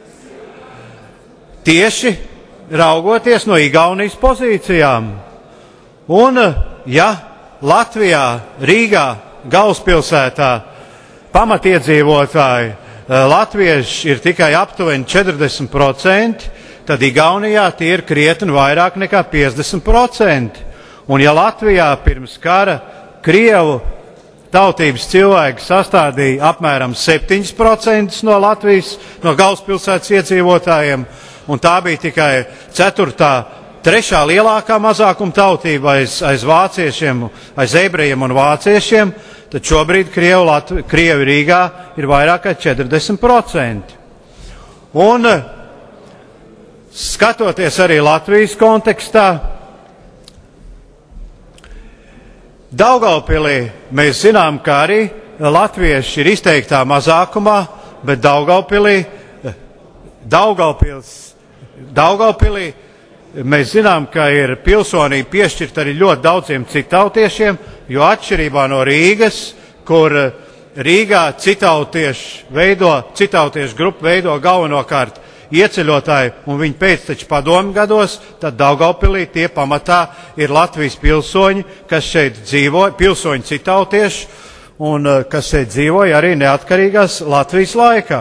tieši raugoties no Igaunijas pozīcijām. Un, ja Latvijā, Rīgā, galvaspilsētā pamatiedzīvotāji latvieši ir tikai aptuveni četrdesmit procenti, tad Igaunijā tie ir krietni vairāk nekā piecdesmit procenti. Un ja Latvijā pirms kara Krievu tautības cilvēki sastādīja apmēram septiņus procentus no Latvijas, no galvaspilsētas iedzīvotājiem, un tā bija tikai ceturtā, trešā lielākā mazākuma tautība aiz, aiz vāciešiem, aiz ebrejiem un vāciešiem, tad šobrīd Krievu, Latvi, Krievi Rīgā ir vairāk kā četrdesmit procenti. Un skatoties arī Latvijas kontekstā, Daugavpilī mēs zinām, ka arī latvieši ir izteiktā mazākumā, bet Daugavpilī, Daugavpils, Daugavpilī mēs zinām, ka ir pilsonība piešķirta arī ļoti daudziem citautiešiem, jo atšķirībā no Rīgas, kur Rīgā citautiešu veido, citautiešu grupu veido galvenokārt ieceļotāji un viņi pēcteči padomu gados, tad Daugavpilī tie pamatā ir Latvijas pilsoņi, kas šeit dzīvo, pilsoņi citautieši, un kas šeit dzīvoja arī neatkarīgās Latvijas laikā.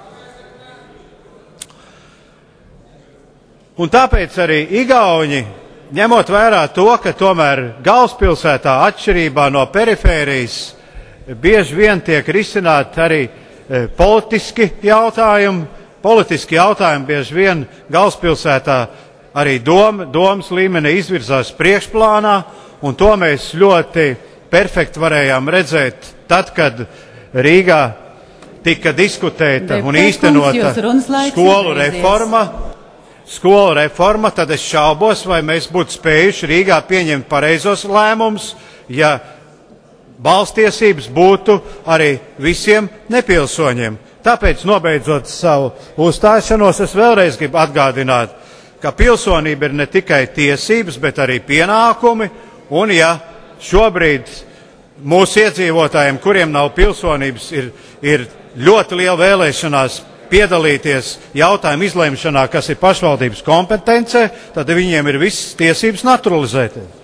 Un tāpēc arī Igauņi, ņemot vērā to, ka tomēr galvaspilsētā atšķirībā no perifērijas bieži vien tiek risināti arī e, politiski jautājumi, Politiski jautājumi bieži vien galvaspilsētā arī doma, domas līmenī izvirzās priekšplānā, un to mēs ļoti perfekti varējām redzēt tad, kad Rīgā tika diskutēta un īstenota skolu reforma. Skolu reforma, tad es šaubos, vai mēs būtu spējuši Rīgā pieņemt pareizos lēmumus, ja balstiesības būtu arī visiem nepilsoņiem. Tāpēc, nobeidzot savu uzstāšanos, es vēlreiz gribu atgādināt, ka pilsonība ir ne tikai tiesības, bet arī pienākumi, un ja šobrīd mūsu iedzīvotājiem, kuriem nav pilsonības, ir, ir ļoti liela vēlēšanās piedalīties jautājumu izlemšanā, kas ir pašvaldības kompetencē, tad viņiem ir visas tiesības naturalizēties.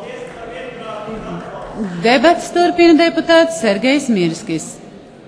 Debats turpina deputāts Sergejs Mirskis.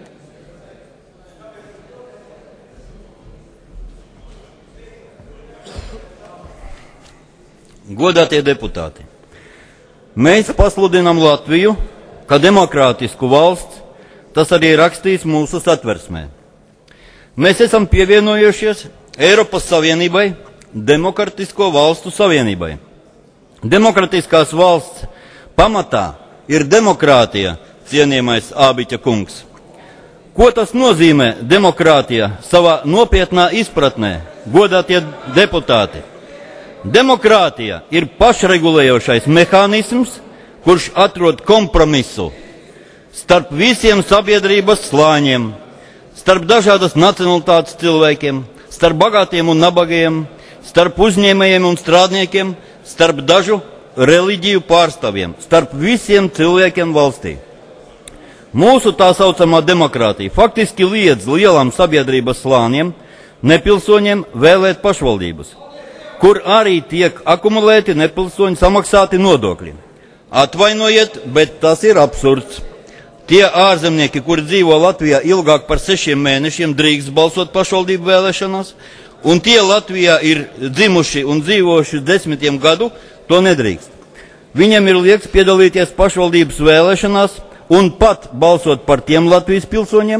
Godātie deputāti, mēs pasludinām Latviju kā demokrātisku valsts, tas arī rakstīts mūsu satversmē. Mēs esam pievienojušies Eiropas Savienībai, demokratisko valstu savienībai. Demokratiskās valsts pamatā ir demokrātija, cienījamais Ābiķa kungs. Ko tas nozīmē demokrātija savā nopietnā izpratnē, godātie deputāti? Demokrātija ir pašregulējošais mehānisms, kurš atrod kompromisu starp visiem sabiedrības slāņiem, starp dažādas nacionalitātes cilvēkiem, starp bagātiem un nabagiem, starp uzņēmējiem un strādniekiem, starp dažu reliģiju pārstāvjiem, starp visiem cilvēkiem valstī. Mūsu tā saucamā demokrātija faktiski liedz lielam sabiedrības slāniem, nepilsoņiem vēlēt pašvaldības, kur arī tiek akumulēti nepilsoņu samaksāti nodokļi. Atvainojiet, bet tas ir absurds. Tie ārzemnieki, kuri dzīvo Latvijā ilgāk par sešiem mēnešiem, drīkst balsot pašvaldību vēlēšanās, un tie Latvijā ir dzimuši un dzīvojuši desmitiem gadu, to nedrīkst. Viņiem ir liekts piedalīties pašvaldības vēlēšanās un pat balsot par tiem Latvijas pilsoņiem,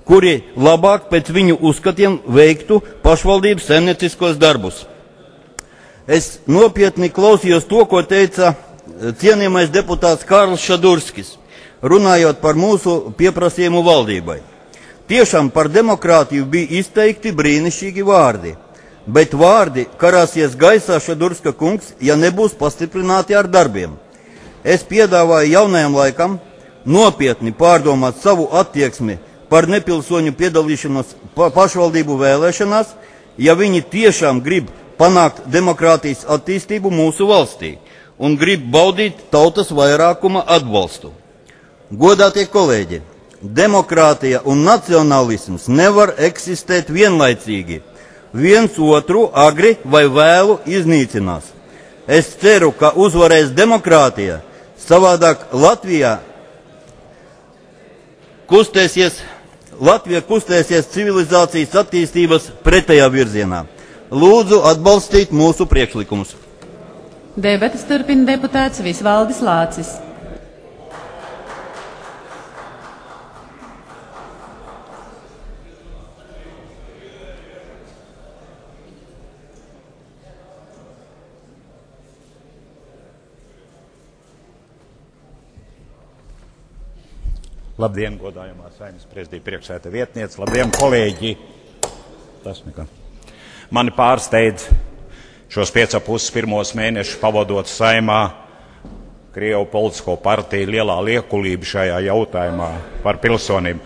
kuri labāk pēc viņu uzskatiem veiktu pašvaldības saimnieciskos darbus. Es nopietni klausījos to, ko teica cienījamais deputāts Kārlis Šadurskis, runājot par mūsu pieprasījumu valdībai. Tiešām par demokrātiju bija izteikti brīnišķīgi vārdi, bet vārdi karāsies gaisā, Šadurska kungs, ja nebūs pastiprināti ar darbiem. Es piedāvāju jaunajam laikam nopietni pārdomāt savu attieksmi par nepilsoņu piedalīšanos pa pašvaldību vēlēšanās, ja viņi tiešām grib panākt demokrātijas attīstību mūsu valstī un grib baudīt tautas vairākuma atbalstu. Godātie kolēģi, demokrātija un nacionālisms nevar eksistēt vienlaicīgi. Viens otru agri vai vēlu iznīcinās. Es ceru, ka uzvarēs demokrātija, savādāk Latvijā kustēsies, Latvija kustēsies civilizācijas attīstības pretējā virzienā. Lūdzu atbalstīt mūsu priekšlikumus. Debates turpina deputāts Visvaldis Lācis. Labdien, godājumā Saeimas prezidija priekšsēdētāja vietniece, labdien, kolēģi! Tas nekā. Mani pārsteidz šos piecus puses pirmos mēnešus pavadot Saeimā Krievu politisko partiju lielā liekulība šajā jautājumā par pilsonību.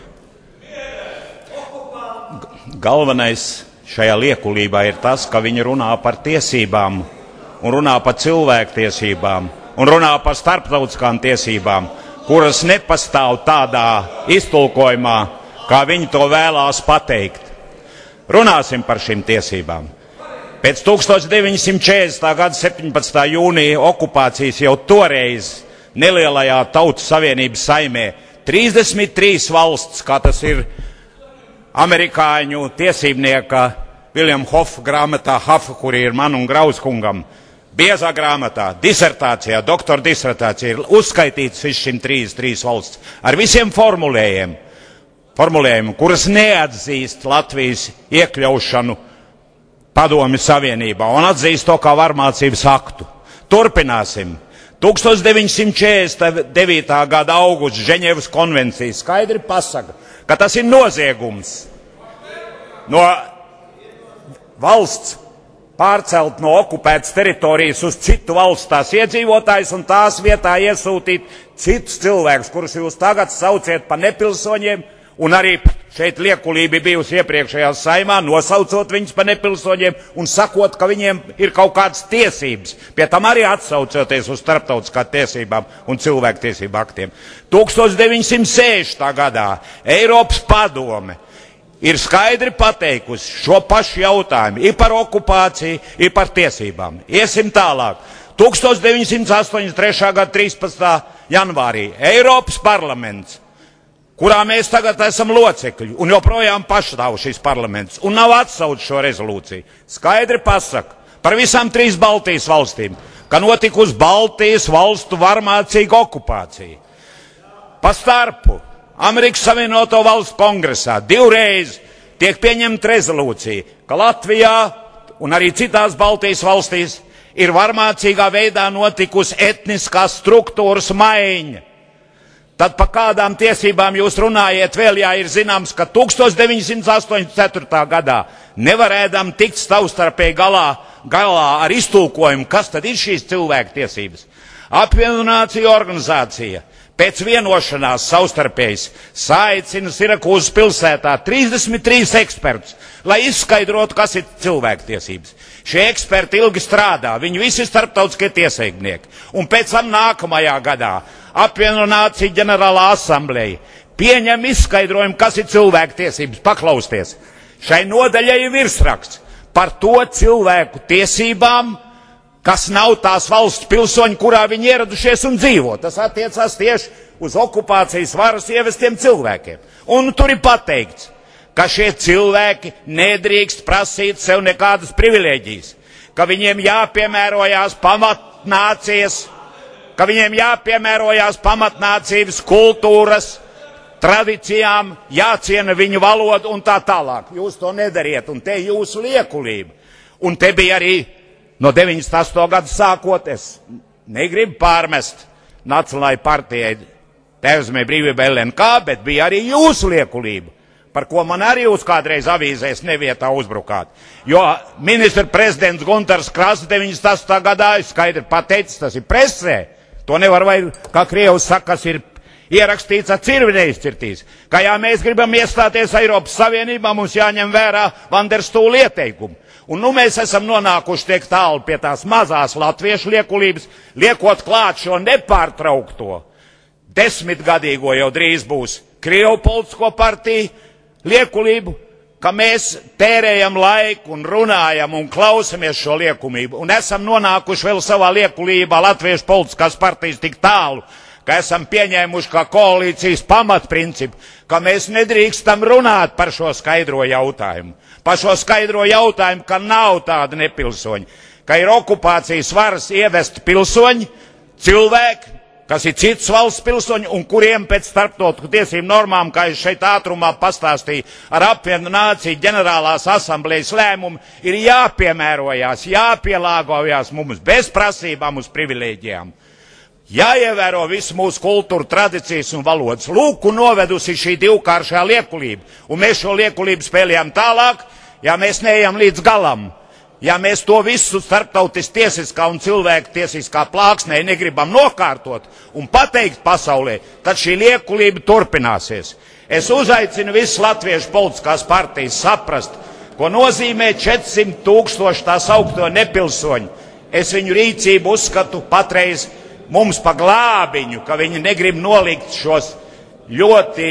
Galvenais šajā liekulībā ir tas, ka viņi runā par tiesībām un runā par cilvēktiesībām un runā par starptautiskām tiesībām, kuras nepastāv tādā iztulkojumā, kā viņi to vēlās pateikt. Runāsim par šīm tiesībām. Pēc tūkstoš deviņi simti četrdesmitā gada septiņpadsmitā jūnija okupācijas jau toreiz nelielajā Tautu Savienības Saimē trīsdesmit trīs valsts, kā tas ir amerikāņu tiesībnieka Viljama Hofa grāmatā Hafa, kur ir man un Grauskungam, biezā grāmatā, disertācijā, doktora disertācijā ir uzskaitīts viss šim trīsdesmit trīs valsts ar visiem formulējumiem, formulējumiem, kuras neatzīst Latvijas iekļaušanu Padomju Savienībā un atzīst to kā varmācības aktu. Turpināsim. tūkstoš deviņi simti četrdesmit devītā gada augusts Ženēvas konvencija skaidri pasaka, ka tas ir noziegums no valsts pārcelt no okupētas teritorijas uz citu valsts tās iedzīvotājs un tās vietā iesūtīt citus cilvēkus, kurus jūs tagad sauciet par nepilsoņiem, un arī šeit liekulība bijusi iepriekšējā Saimā, nosaucot viņus par nepilsoņiem un sakot, ka viņiem ir kaut kādas tiesības, pie tam arī atsaucoties uz starptautiskā tiesībām un cilvēktiesību aktiem. tūkstoš deviņi simti sešdesmitā gadā Eiropas padome ir skaidri pateikusi šo pašu jautājumu, ir par okupāciju, ir par tiesībām. Iesim tālāk. tūkstoš deviņi simti astoņdesmit trešā gada trīspadsmitā janvārī Eiropas parlaments, kurā mēs tagad esam locekļi, un joprojām pašstāv šis parlaments, un nav atsaucis šo rezolūciju, skaidri pasaka par visām trīs Baltijas valstīm, ka notikusi Baltijas valstu varmācīga okupācija. Pa starpu Amerikas Savienoto Valstu kongresā divreiz tiek pieņemta rezolūcija, ka Latvijā un arī citās Baltijas valstīs ir varmācīgā veidā notikusi etniskās struktūras maiņa. Tad pa kādām tiesībām jūs runājiet vēl, jā, ir zināms, ka tūkstoš deviņi simti astoņdesmit ceturtā gadā nevarēdam tikt savstarpēji galā, galā ar iztulkojumu, kas tad ir šīs cilvēku tiesības. Apvienoto Nāciju organizācija pēc vienošanās savstarpējas saicina Sirakūzas pilsētā trīsdesmit trīs ekspertus, lai izskaidrotu, kas ir cilvēktiesības. Šie eksperti ilgi strādā, viņi visi ir starptautiskie tiesībnieki. Un pēc tam nākamajā gadā Apvienoto Nāciju ģenerālā asambleja pieņem izskaidrojumu, kas ir cilvēktiesības. Paklausties. Šai nodaļai ir virsraksts par to cilvēku tiesībām, kas nav tās valsts pilsoņi, kurā viņi ieradušies un dzīvo. Tas attiecās tieši uz okupācijas varas ievestiem cilvēkiem. Un tur ir pateikts, ka šie cilvēki nedrīkst prasīt sev nekādas privilēģijas, ka viņiem jāpiemērojās pamatnācijas, ka viņiem jāpiemērojās pamatnācības kultūras, tradicijām, jāciena viņu valodu un tā tālāk. Jūs to nedariet, un te jūsu liekulība. Un te bija arī no deviņdesmit astoto gada sākot, es negribu pārmest Nacionālajai partijai Tēvzemē brīvība L N K, bet bija arī jūsu liekulība, par ko man arī jūs kādreiz avīzēs nevietā uzbrukāt. Jo ministra prezidents Guntars Krasts deviņdesmit astotā gadā skaidri pateicis, tas ir presē. To nevar vai, kā Krievs saka, kas ir ierakstīts ar cirvi neizcirtīs. Kā jā, mēs gribam iestāties Eiropas Savienībā, mums jāņem vērā Vanderstūla ieteikumu. Un nu mēs esam nonākuši tiek tālu pie tās mazās latviešu liekulības, liekot klāt šo nepārtraukto desmitgadīgo jau drīz būs Krievu politisko partiju liekulību, ka mēs tērējam laiku un runājam un klausamies šo liekulību. Un esam nonākuši vēl savā liekulībā latviešu politiskās partijas tik tālu, ka esam pieņēmuši kā koalīcijas pamatprincipu, ka mēs nedrīkstam runāt par šo skaidro jautājumu. Par šo skaidro jautājumu, ka nav tāda nepilsoņa, ka ir okupācijas varas ievesti pilsoņi, cilvēki, kas ir citas valsts pilsoņi un kuriem pēc starptautisku tiesību normām, kā es šeit ātrumā pastāstīju, ar apvienotu nāciju ģenerālās asamblejas lēmumu, ir jāpiemērojās, jāpielāgojās mums bez prasībām uz privilēģijām. Jāievēro visu mūsu kultūru, tradīcijas un valodas. Lūk, novedusi šī divkāršā liekulība. Un mēs šo liekulību spēlējam tālāk, ja mēs neejam līdz galam. Ja mēs to visu starptautiski tiesiskā un cilvēku tiesiskā plāksnē negribam nokārtot un pateikt pasaulē, tad šī liekulība turpināsies. Es uzaicinu visas latviešu politiskās partijas saprast, ko nozīmē četrsimt tūkstoši tās augto nepilsoņu. Es viņu rīcību uzskatu patreiz mums pa glābiņu, ka viņi negrib nolikt šos ļoti,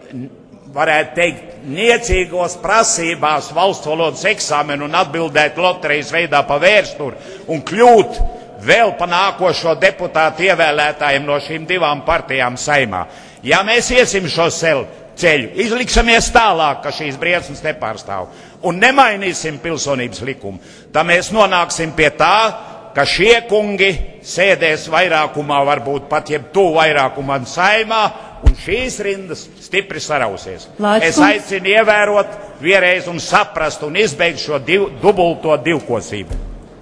varētu teikt, niecīgos prasībās valsts valodas eksāmenu un atbildēt loterijas veidā pa vēsturi un kļūt vēl pa nākošo deputātu ievēlētājiem no šīm divām partijām Saeimā. Ja mēs iesim šo ceļu, izliksimies tālāk, ka šīs briesmas nepārstāv un nemainīsim pilsonības likumu, tad mēs nonāksim pie tā, ka šie kungi sēdēs vairākumā, varbūt pat jeb tuvu vairākumā Saeimā, un šīs rindas stipri sarausies. Laiks. Es aicinu ievērot vienreiz un saprast un izbeigt šo div, dubulto divkosību.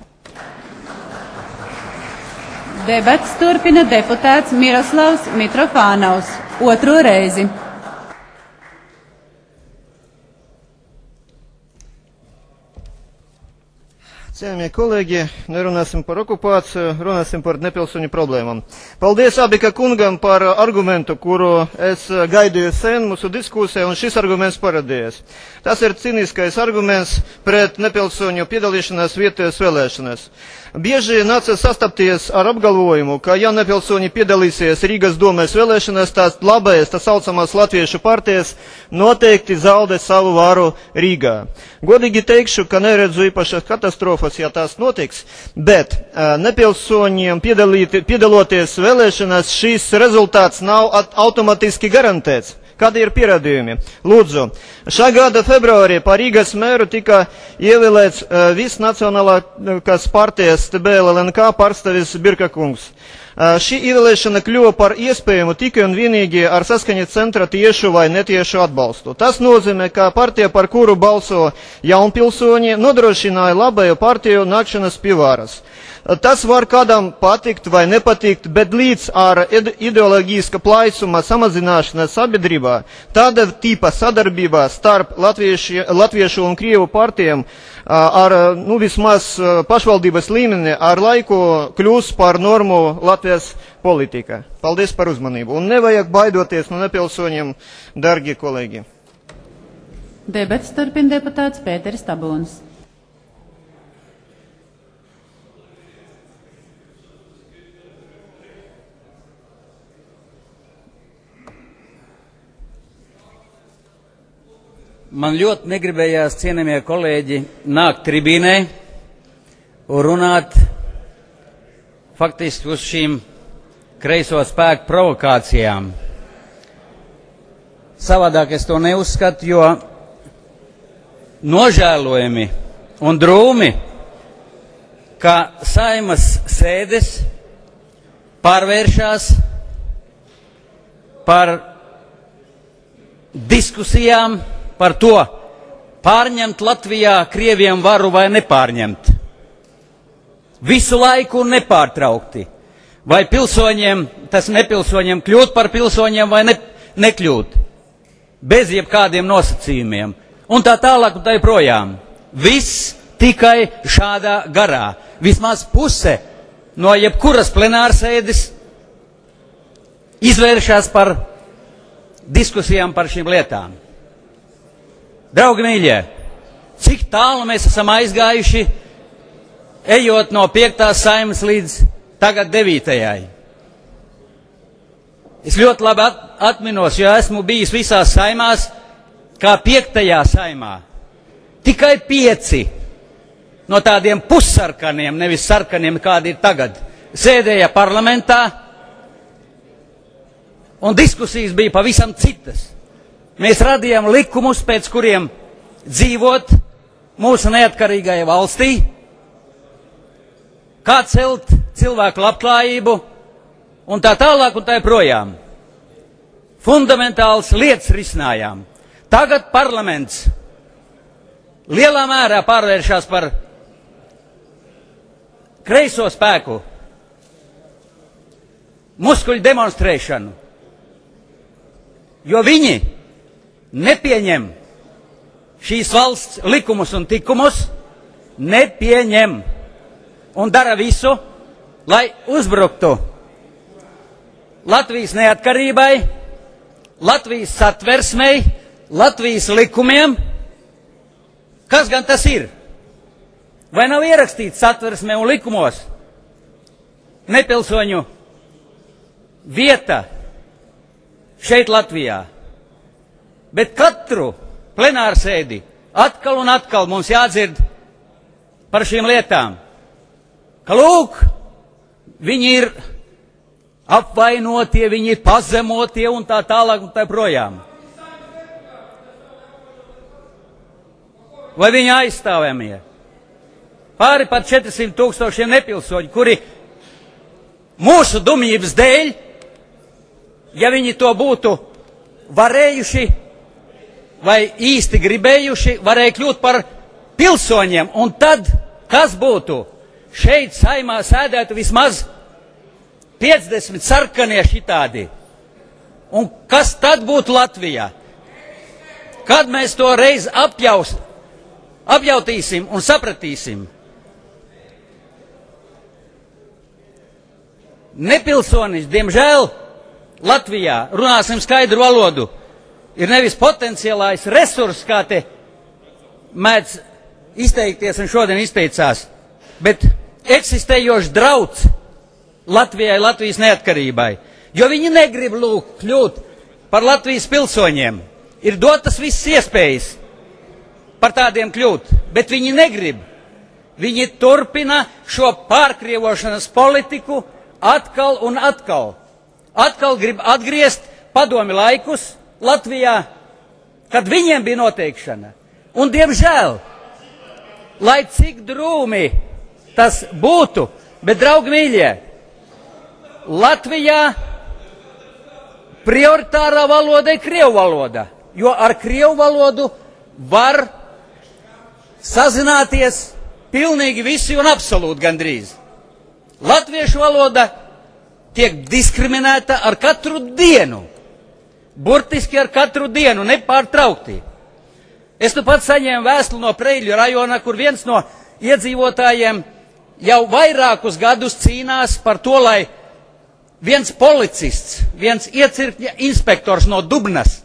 Debats turpina deputāts Miroslavs Mitrofānovs. Otro reizi. Cienījamie kolēģi, nerunāsim par okupāciju, runāsim par nepilsoņu problēmām. Paldies Abika kungam par argumentu, kuru es gaidīju sen mūsu diskusijā, un šis arguments parādījās. Tas ir cīniskais arguments pret nepilsoņu piedalīšanās vietējās vēlēšanās. Bieži nācies sastapties ar apgalvojumu, ka ja nepilsoņi piedalīsies Rīgas domes vēlēšanās, tās labais, tā saucamās latviešu partijas noteikti zaudē savu varu Rīgā. Godīgi teikšu, ka neredzu īpašas katastrofas, ja tās notiks, bet uh, nepilsoņiem piedalīt, piedaloties vēlēšanās, šīs rezultāts nav automatiski garantēts. Kādi ir pierādījumi? Lūdzu, šā gada februārī par Rīgas mēru tika ievēlēts uh, viss nacionālās partijas T B L L N K pārstāvis Birka kungs. Uh, šī ievēlēšana kļuva par iespējamu tikai un vienīgi ar saskaņa centra tiešu vai netiešu atbalstu. Tas nozīmē, ka partija, par kuru balso jaunpilsoņi, nodrošināja labējo partiju nākšanas pie varas. Tas var kādam patikt vai nepatikt, bet līdz ar ideoloģiska plaisuma samazināšana sabiedrībā, tāda tipa sadarbībā starp latvieši, latviešu un krievu partijām ar, nu, vismaz pašvaldības līmeni ar laiku kļūs par normu Latvijas politika. Paldies par uzmanību. Un nevajag baidoties no nepilsoņiem, dargie kolēģi. Debats turpina deputāts Pēteris Tabons. Man ļoti negribējās, cienījamie kolēģi, nākt tribīnē un runāt faktiski uz šīm kreiso spēku provokācijām. Savādāk es to neuzskatu, jo nožēlojami un drūmi, ka Saeimas sēdes pārvēršās par diskusijām par to, pārņemt Latvijā Krieviem varu vai nepārņemt. Visu laiku un nepārtraukti. Vai pilsoņiem, tas nepilsoņiem kļūt par pilsoņiem vai ne, nekļūt. Bez jebkādiem nosacījumiem. Un tā tālāk un tā projām. Viss tikai šādā garā. Vismaz puse no jebkuras plenārsēdes izvēršās par diskusijām par šīm lietām. Draugi mīļie, cik tālu mēs esam aizgājuši, ejot no piektās saimas līdz tagad devītajai. Es ļoti labi at atminos, jo esmu bijis visās saimās, kā piektajā saimā. Tikai pieci no tādiem pussarkaniem, nevis sarkaniem, kādi ir tagad, sēdēja parlamentā, un diskusijas bija pavisam citas. Mēs radījām likumus, pēc kuriem dzīvot mūsu neatkarīgajā valstī, kā celt cilvēku labklājību, un tā tālāk un tā projām. Fundamentāls lietas risinājām. Tagad parlaments lielā mērā pārvēršās par kreiso spēku, muskuļu demonstrēšanu, jo viņi nepieņem šīs valsts likumus un tikumus, nepieņem un dara visu, lai uzbruktu Latvijas neatkarībai, Latvijas satversmei, Latvijas likumiem. Kas gan tas ir? Vai nav ierakstīts satversmē un likumos nepilsoņu vieta šeit Latvijā? Bet katru plenārsēdi atkal un atkal mums jādzird par šīm lietām. Ka lūk, viņi ir apvainotie, viņi ir pazemotie un tā tālāk un tā projām. Vai viņi aizstāvamie? Pāri par četrsimt tūkstošiem nepilsoņu, kuri mūsu dumjības dēļ, ja viņi to būtu varējuši vai īsti gribējuši, varēja kļūt par pilsoņiem, un tad kas būtu? Šeit saimā sēdētu vismaz piecdesmit sarkanie šitādi. Un kas tad būtu Latvijā? Kad mēs to reiz apjaus, apjautīsim un sapratīsim? Nepilsonis, diemžēl, Latvijā, runāsim skaidru valodu, ir nevis potenciālais resurs, kā te mēdz izteikties un šodien izteicās, bet eksistējošs drauds Latvijai, Latvijas neatkarībai, jo viņi negrib lūk kļūt par Latvijas pilsoņiem. Ir dotas visas iespējas par tādiem kļūt, bet viņi negrib. Viņi turpina šo pārkrievošanas politiku atkal un atkal. Atkal grib atgriezt padomi laikus Latvijā, kad viņiem bija noteikšana. Un, diemžēl, lai cik drūmi tas būtu, bet, draugi mīļie, Latvijā prioritārā valoda ir krievu valoda, jo ar krievu valodu var sazināties pilnīgi visi un absolūti gandrīz. Latviešu valoda tiek diskriminēta ar katru dienu, burtiski ar katru dienu, nepārtraukti. Es nu pats saņēmu vēstuli no Preļu rajona, kur viens no iedzīvotājiem jau vairākus gadus cīnās par to, lai viens policists, viens iecirkņa inspektors no Dubnas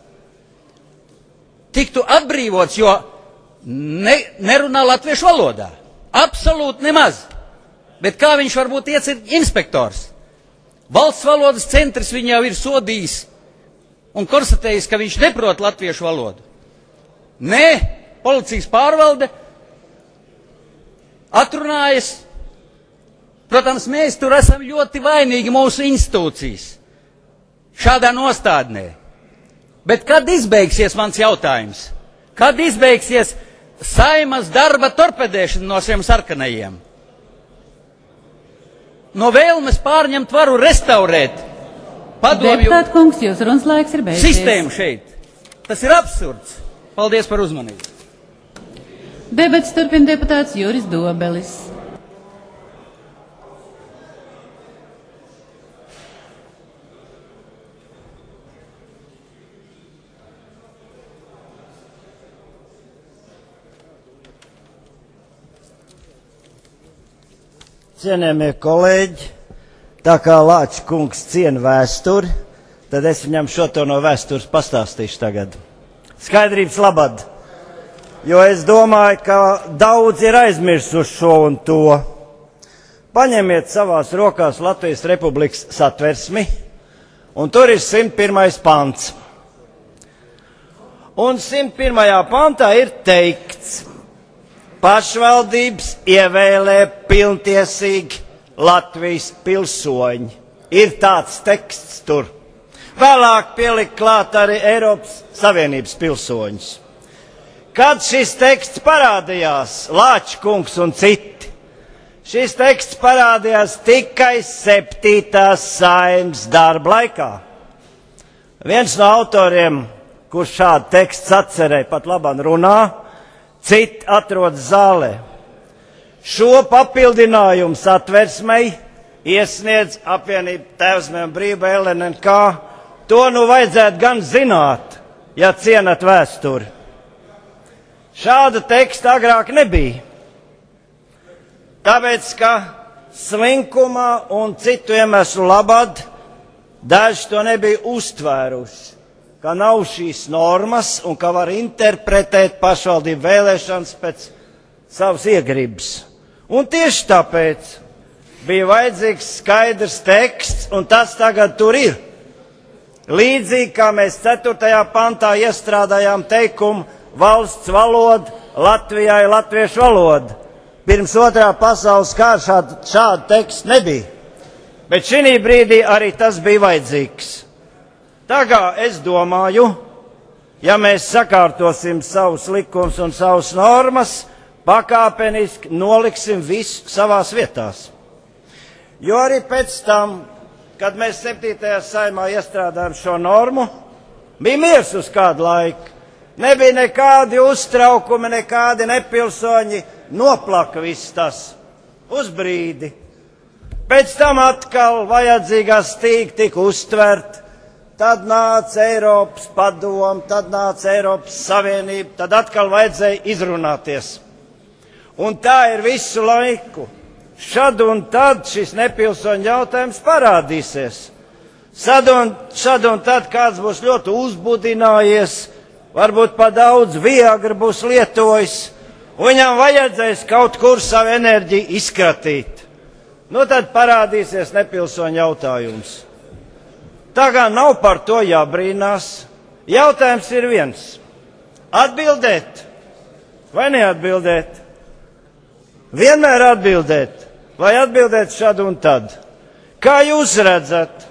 tiktu atbrīvots, jo ne, nerunā latviešu valodā. Absolūti nemaz. Bet kā viņš var būt iecirkņa inspektors? Valsts valodas centrs viņu jau ir sodījis un konstatējis, ka viņš neprot latviešu valodu. Nē, policijas pārvalde atrunājas. Protams, mēs tur esam ļoti vainīgi, mūsu institūcijas, šādā nostādnē. Bet kad izbeigsies mans jautājums? Kad izbeigsies saimas darba torpedēšana no šiem sarkanajiem? No vēlmes pārņemt varu restaurēt padomju Deputāt kungs, jūs runas laiks ir beidzies. Sistēmu šeit. Tas ir absurds. Paldies par uzmanību. Debats turpina deputāts Juris Dobelis. Cienējamie kolēģi, tā kā Lāča kungs ciena vēsturi, tad es viņam šo to no vēstures pastāstīšu tagad. Skaidrības labad, jo es domāju, ka daudz ir aizmirsuši šo un to. Paņemiet savās rokās Latvijas Republikas satversmi, un tur ir simt pirmais pants. Un simt pirmajā pantā ir teikts: pašvaldības ievēlē pilntiesīgi Latvijas pilsoņi. Ir tāds teksts tur. Vēlāk pielikt klāt arī Eiropas Savienības pilsoņus. Kad šis teksts parādījās, Lāča kungs un citi, šis teksts parādījās tikai septītās Saeimas darba laikā. Viens no autoriem, kurš šādu tekstu atcerēja, pat labāk runā, citi atrodas zālē. Šo papildinājumu satversmei iesniedz apvienība Tēvzeme un Brīvība L N K. To nu vajadzētu gan zināt, ja cienat vēsturi. Šāda teksta agrāk nebija. Tāpēc, ka slinkumā un citu iemeslu labad daži to nebija uztvēruši, ka nav šīs normas un ka var interpretēt pašvaldību vēlēšanas pēc savas iegribas. Un tieši tāpēc bija vajadzīgs skaidrs teksts, un tas tagad tur ir. Līdzīgi kā mēs ceturtajā pantā iestrādājām teikumu valsts valoda, Latvijai latviešu valoda. Pirms otrā pasaules kara šāda, šāda teksta nebija. Bet šī brīdī arī tas bija vajadzīgs. Tā kā es domāju, ja mēs sakārtosim savus likumus un savus normas, pakāpeniski noliksim visu savās vietās. Jo arī pēc tam, kad mēs septītajā Saeimā iestrādājām šo normu, bija miers uz kādu laiku. Nebija nekādi uztraukumi, nekādi nepilsoņi, noplaka viss tas uz brīdi. Pēc tam atkal vajadzīgā stīga tika uztvert. Tad nāca Eiropas padoma, tad nāca Eiropas Savienība, tad atkal vajadzēja izrunāties. Un tā ir visu laiku. Šad un tad šis nepilsoņu jautājums parādīsies. Šad un, šad un tad kāds būs ļoti uzbudinājies, varbūt pa daudz viagra būs lietojis, un viņam vajadzēs kaut kur savu enerģiju izskatīt. Nu tad parādīsies nepilsoņu jautājums. Tā kā nav par to jābrīnās, jautājums ir viens. Atbildēt vai neatbildēt? Vienmēr atbildēt vai atbildēt šad un tad? Kā jūs redzat,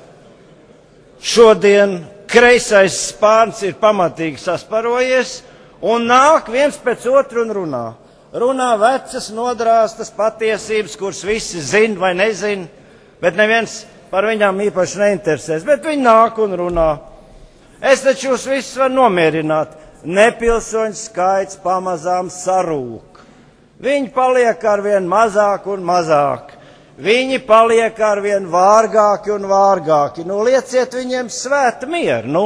šodien kreisais spārns ir pamatīgi sasparojies un nāk viens pēc otru un runā. Runā vecas, nodrāstas patiesības, kuras visi zina vai nezina, bet neviens par viņām īpaši neinteresēs, bet viņi nāk un runā. Es taču jūs visus varu nomierināt. Nepilsoņu skaits pamazām sarūk. Viņi paliek arvien mazāk un mazāk. Viņi paliek arvien vārgāki un vārgāki. Nu, lieciet viņiem svētu mieru, nu.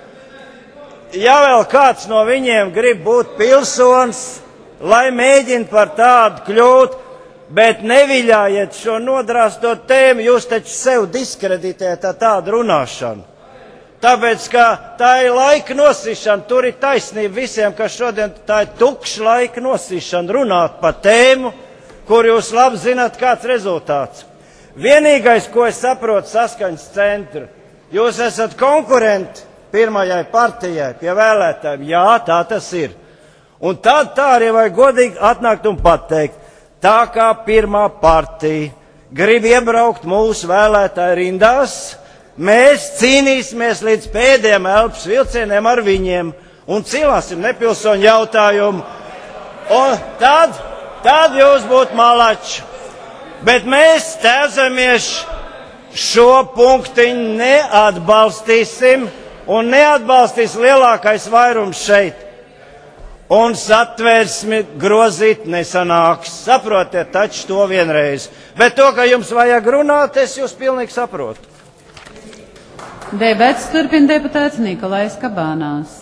Ja vēl kāds no viņiem grib būt pilsonis, lai mēģina par tādu kļūt, bet neviļājiet šo nodrāstot tēmu, jūs taču sev diskreditējat ar tādu runāšanu. Tāpēc, ka tā ir laika nosīšana, tur ir taisnība visiem, ka šodien tā ir tukša laika nosīšana runāt par tēmu, kur jūs labi zināt, kāds rezultāts. Vienīgais, ko es saprotu saskaņas centru, jūs esat konkurenti pirmajai partijai pie vēlētājiem. Jā, tā tas ir. Un tad tā arī vajag godīgi atnākt un pateikt, tā kā pirmā partija grib iebraukt mūsu vēlētāju rindās, mēs cīnīsimies līdz pēdējiem elpas vilcieniem ar viņiem un cilāsim nepilsoņu jautājumu. Un tad, tad jūs būtu malači. Bet mēs tēvzemieši šo punktiņu neatbalstīsim, un neatbalstīs lielākais vairums šeit. Un satversmi grozīt nesanāks. Saprotiet taču to vienreiz. Bet to, ka jums vajag runāt, es jūs pilnīgi saprotu. Debats turpina deputāts Nikolais Kabānās.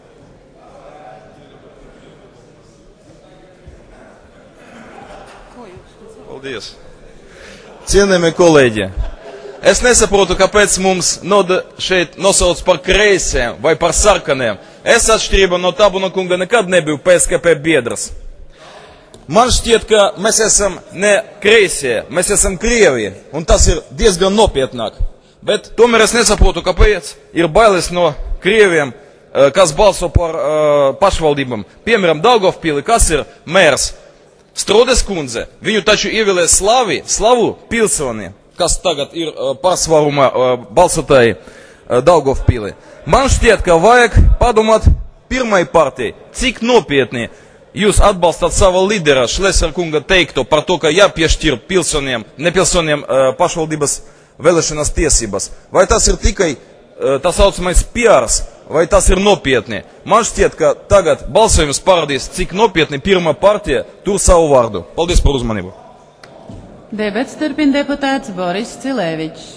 Paldies. Cienējamie kolēģi, es nesaprotu, kāpēc mums noda šeit nosauc par kreisiem vai par sarkaniem. Es atšķirība no Tabuna kunga nekad nebiju P S K P biedrs. Man šķiet, ka mēs esam ne kreisie, mēs esam Krievi, un tas ir diezgan nopietnāk. Bet tomēr es nesaprotu, kāpēc ir bailes no Krieviem, kas balso par uh, pašvaldībām. Piemēram, Daugavpili, kas ir mērs? Strodes kundze, viņu taču ievēlēja slavi, slavu pilsoni, kas tagad ir uh, pārsvaruma uh, balsotāji uh, Daugavpili. Man šķiet, ka vajag padomāt pirmai partijai, cik nopietni jūs atbalstat savu līdera Šlesera kunga teikto par to, ka jāpiešķir pilsoniem, nepilsoniem uh, pašvaldības vēlēšanas tiesības. Vai tas ir tikai uh, tā saucamais P Rs, vai tas ir nopietni? Man šķiet, ka tagad balsojums parādīs, cik nopietni pirmā partija tur savu vārdu. Paldies par uzmanību. Debats turpina deputāts Boris Cilēvičs.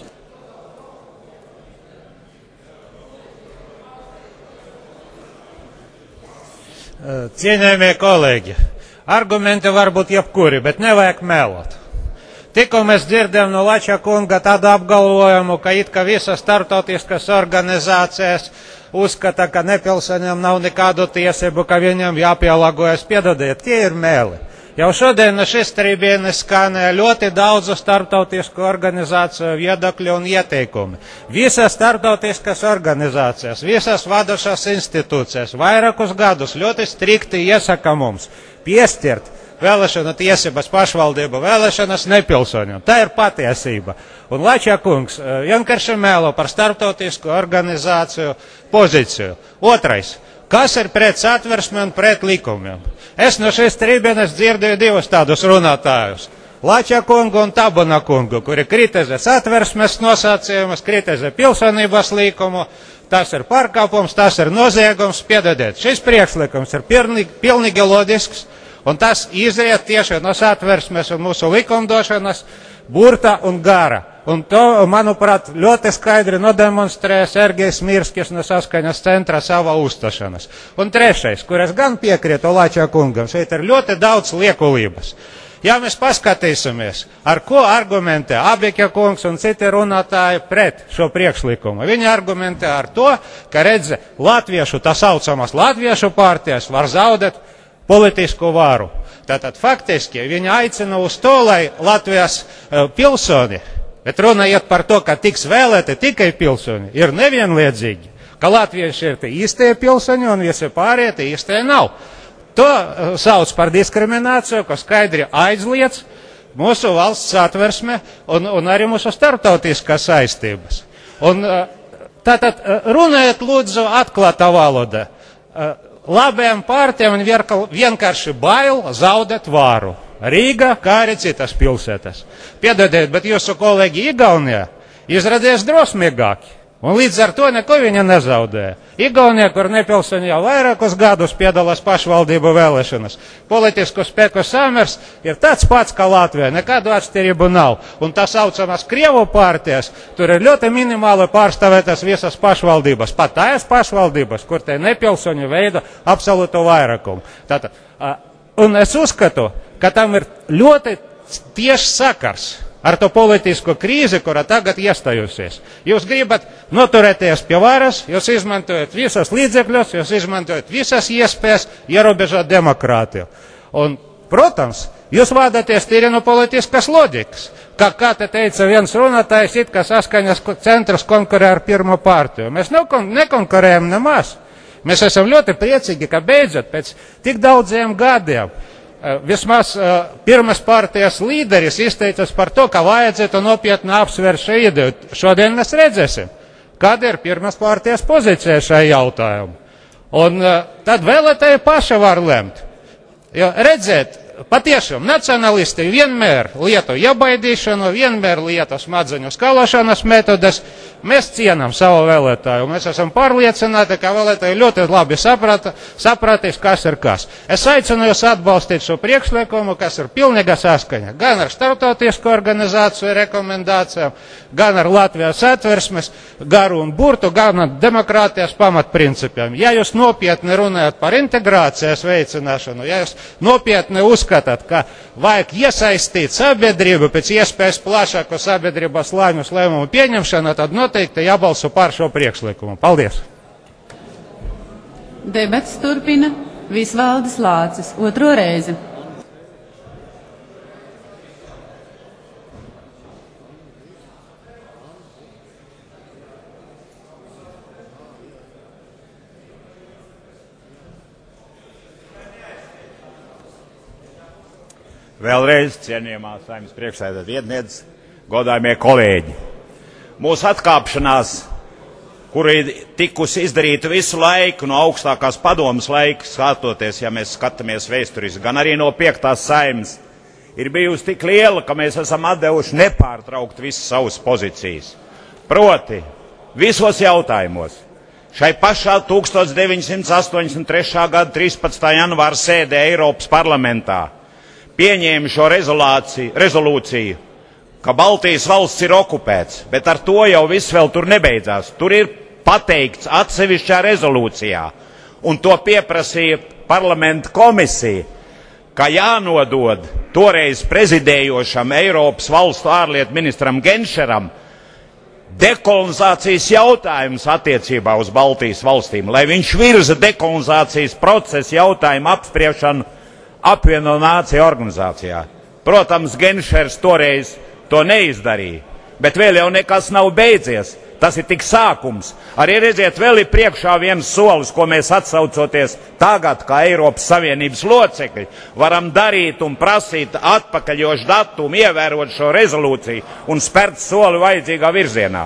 Cienējamie kolēģi, argumenti var būt jebkuri, bet nevajag melot. Tikko mēs dzirdējām no Lača kunga tādu apgalvojumu, ka it kā visas starptautiskas organizācijas uzskata, ka nepilsoņiem nav nekādu tiesību, ka viņiem jāpielāgojas. Piedodiet, tie ir meli. Jau šodien no šīs tribīnes skanēja ļoti daudzu starptautisku organizāciju viedokļu un ieteikumi. Visas starptautiskas organizācijas, visas vadošās institūcijas vairākus gadus ļoti strikti iesaka mums piestirt vēlēšanu tiesības pašvaldību vēlēšanas nepilsoņiem. Tā ir patiesība. Un Lača kungs vienkārši melo par starptautisku organizāciju pozīciju. Otrais. Kas ir pret satversmi un pret likumiem? Es no šīs tribīnes dzirdēju divus tādus runātājus. Lača kungu un Tabuna kungu, kuri kritizē satversmes nosacījumus, kritizē pilsonības likumu. Tas ir pārkāpums, tas ir noziegums. Piedodiet, šis priekšlikums ir pilnīgi, pilnīgi loģisks, un tas izriet tieši no satversmes un mūsu likumdošanas burta un gara. Un to, manuprāt, ļoti skaidri nodemonstrēja Sergejs Mirskis no Saskaņas centra savā uzstāšanās. Un trešais, kur es gan piekrītu Lača kungam, šeit ir ļoti daudz liekulības. Ja mēs paskatīsimies, ar ko argumentē Abika kungs un citi runātāji pret šo priekšlikumu, viņi argumentē ar to, ka redze latviešu, tā saucamas latviešu partijas var zaudēt politisku varu. Tātad faktiski viņi aicina uz to, lai Latvijas uh, pilsoni, bet runa iet par to, ka tiks vēlēti tikai pilsoņi, ir nevienliedzīgi, ka latvieši ir tie īstie pilsoņi un visi pārējie tie īstie nav. To uh, sauc par diskrimināciju, ko skaidri aizliedz mūsu valsts satversme un, un arī mūsu starptautiskās saistības. Un uh, tātad uh, runājiet lūdzu atklātā valodā. Uh, labajām partijām vienkārši bail zaudēt varu. Rīga, kā arī citas pilsētas. Piedodiet, bet jūsu kolēģi Igaunijā izrādījās drosmīgāki, un līdz ar to neko viņa nezaudēja. Igaunijā, kur nepilsoņi jau vairākus gadus piedalās pašvaldību vēlēšanas, politisku spēku samers ir tāds pats kā Latvijā, nekādu atšķirību nav. Un tā saucamās Krievu partijas, tur ir ļoti minimāli pārstāvētas visas pašvaldības, pat tās pašvaldības, kur te nepilsoņi veida absolūtu vairākumu. Tātad, un es uzskatu, ka tam ir ļoti tieši sakars ar to politisko krīzi, kura tagad iestājusies. Jūs gribat noturēties pie varas, jūs izmantojat visas līdzekļus, jūs izmantojat visas iespējas ierobežot demokrātiju. Un, protams, jūs vādaties tīri no politiskas loģikas. Kā, kā te teica viens runātājs, it kā Saskaņas centrs konkurē ar pirmo partiju. Mēs nekon, nekonkurējam nemaz. Mēs esam ļoti priecīgi, ka beidzot pēc tik daudziem gadiem vismaz uh, pirmas partijas līderis izteicas par to, ka vajadzētu nopietni apsvērt šo ideju. Šodien mēs redzēsim, kāda ir pirmas partijas pozīcija šajā jautājumā. Un uh, tad vēlētāji paši var lemt. Jo redzēt, patiešām nacionalisti vienmēr lieto iebaidīšanu, vienmēr lieto smadzeņu skalošanas metodas, Mēs cienām savu vēlētāju, un mēs esam pārliecināti, ka vēlētāji ļoti labi saprata, sapratīs, kas ir kas. Es aicinu jūs atbalstīt šo priekšlikumu, kas ir pilnīga saskaņa gan ar starptautisku organizāciju rekomendācijām, gan ar Latvijas Satversmes garu un burtu, gan ar demokrātijas pamatprincipiem. Ja jūs nopietni runājat par integrācijas veicināšanu, ja jūs nopietni uzskatāt, ka vajag iesaistīt sabiedrību pēc iespējas plašāku sabiedrības lēmumus lēmumu pieņemšanu, tad noteikti jābalso par šo priekšlikumu. Paldies! Debats turpina Visvaldis Lācis otro reizi. Vēlreiz, cienījamā Saeimas priekšsēdētāja vietniece, godājumie kolēģi. Mūsu atkāpšanās, kura ir tikusi izdarīta visu laiku no augstākās padomas laika, skatoties, ja mēs skatāmies vēsturiski, gan arī no piektās Saeimas, ir bijusi tik liela, ka mēs esam atdevuši nepārtraukt visas savas pozīcijas. Proti, visos jautājumos. Šai pašā tūkstoš deviņsimt astoņdesmit trešā gada trīspadsmitā janvāra sēdē Eiropas parlamentā pieņēma šo rezolūciju, ka Baltijas valsts ir okupēts, bet ar to jau viss vēl tur nebeidzās. Tur ir pateikts atsevišķā rezolūcijā, un to pieprasīja parlamenta komisija, ka jānodod toreiz prezidējošam Eiropas valstu ārlietu ministram Genšeram dekolonizācijas jautājums attiecībā uz Baltijas valstīm, lai viņš virza dekolonizācijas procesu jautājumu apspriešanu apvieno nāciju organizācijā. Protams, Genšers toreiz to neizdarīja, bet vēl jau nekas nav beidzies. Tas ir tik sākums. Arī redziet, vēl ir priekšā viens solis, ko mēs atsaucoties tagad, kā Eiropas Savienības locekļi, varam darīt un prasīt atpakaļošu datumu, ievērot šo rezolūciju un spērt soli vajadzīgā virzienā.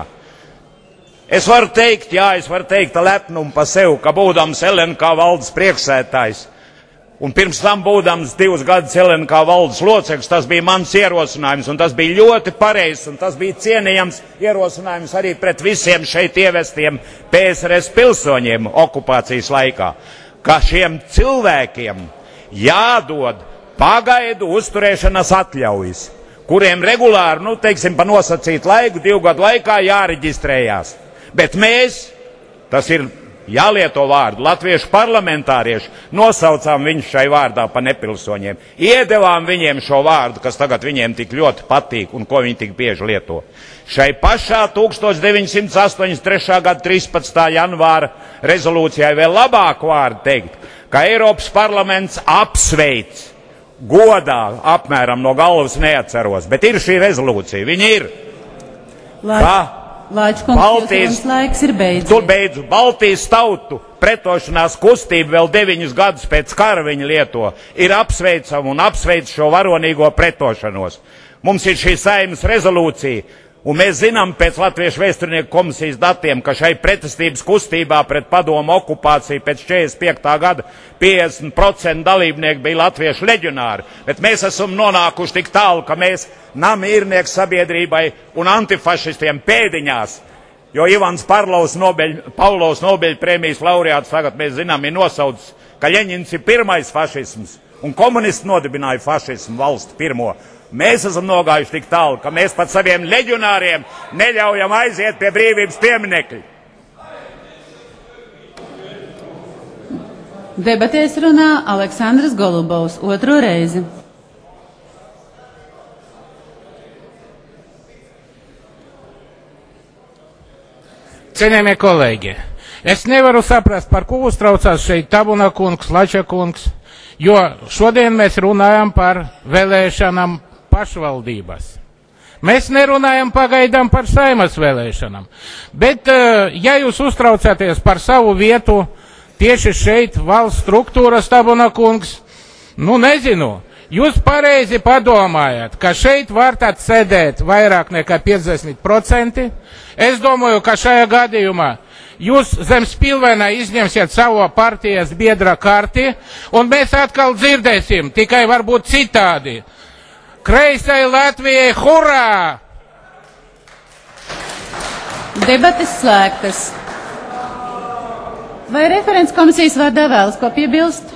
Es varu teikt, jā, es varu teikt lepnumu pa sev, ka būdams L N K valdes priekšsēdētājs, un pirms tam būdams divus gadus L N K valdes loceklis, tas bija mans ierosinājums, un tas bija ļoti pareizs, un tas bija cienījams ierosinājums arī pret visiem šeit ievestiem P S R S pilsoņiem okupācijas laikā, ka šiem cilvēkiem jādod pagaidu uzturēšanas atļaujas, kuriem regulāri, nu, teiksim, pa nosacītu laiku, divu gadu laikā jāreģistrējās. Bet mēs, tas ir jālieto vārdu, latviešu parlamentārieši, nosaucām viņus šai vārdā pa nepilsoņiem, iedevām viņiem šo vārdu, kas tagad viņiem tik ļoti patīk un ko viņi tik bieži lieto. Šai pašā tūkstoš deviņsimt astoņdesmit trešā gada trīspadsmitā janvāra rezolūcijai vēl labāk vārdu teikt, ka Eiropas parlaments apsveic, godā apmēram no galvas neatceros, bet ir šī rezolūcija, viņa ir. Kā? Baltijas laiks ir beidzies. Tur beidzu. Baltijas tautu pretošanās kustība vēl deviņus gadus pēc kara viņa lieto ir apsveicama un apsveic šo varonīgo pretošanos. Mums ir šī Saeimas rezolūcija, un mēs zinām pēc Latviešu vēsturnieku komisijas datiem, ka šai pretestības kustībā pret padomu okupāciju pēc četrdesmit piektā gada piecdesmit procenti dalībnieki bija latviešu leģionāri, bet mēs esam nonākuši tik tālu, ka mēs namīrnieku sabiedrībai un antifašistiem pēdiņās, jo Ivans Parlovs Nobeļ, Paulovs Nobeļa prēmijas laureāts tagad mēs zinām ir nosaucis, ka Ļeņins ir pirmais fašisms un komunisti nodibināja fašismu valstu pirmo. Mēs esam nogājuši tik tālu, ka mēs pat saviem leģionāriem neļaujam aiziet pie brīvības pieminekļa. Debatēs runā Aleksandrs Golubovs otro reizi. Cienījamie kolēģi, es nevaru saprast, par ko uztraucās šeit Tabuna kungs, Lača kungs, jo šodien mēs runājam par vēlēšanām pašvaldības. Mēs nerunājam pagaidām par Saeimas vēlēšanām, bet, ja jūs uztraucaties par savu vietu tieši šeit valsts struktūras, Tabuna kungs, nu nezinu, jūs pareizi padomājat, ka šeit var tad sēdēt vairāk nekā piecdesmit procenti. Es domāju, ka šajā gadījumā jūs zem spilvenā izņemsiet savu partijas biedra karti, un mēs atkal dzirdēsim, tikai varbūt citādi. Kreisai Latvijai, hurrā! Debates slēgtas. Vai referents komisijas vārdā vēlas ko piebilst?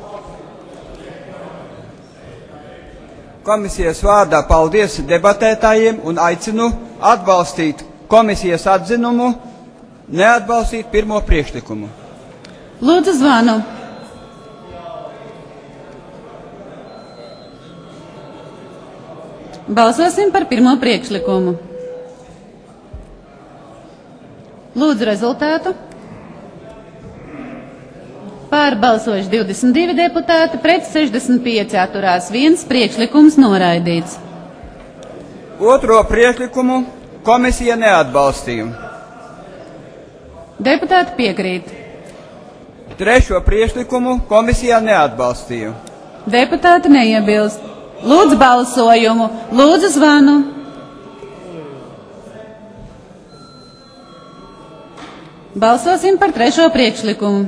Komisijas vārdā paldies debatētājiem un aicinu atbalstīt komisijas atzinumu, neatbalstīt pirmo priekšlikumu. Lūdzu zvanu. Balsosim par pirmo priekšlikumu. Lūdzu rezultātu. Pār balsojuši divdesmit divi deputāti, pret sešdesmit pieci atturās viens, priekšlikums noraidīts. Otro priekšlikumu komisija neatbalstīja. Deputāti piekrīt. Trešo priekšlikumu komisija neatbalstīja. Deputāti neiebilst. Lūdzu balsojumu. Lūdzu zvanu. Balsosim par trešo priekšlikumu.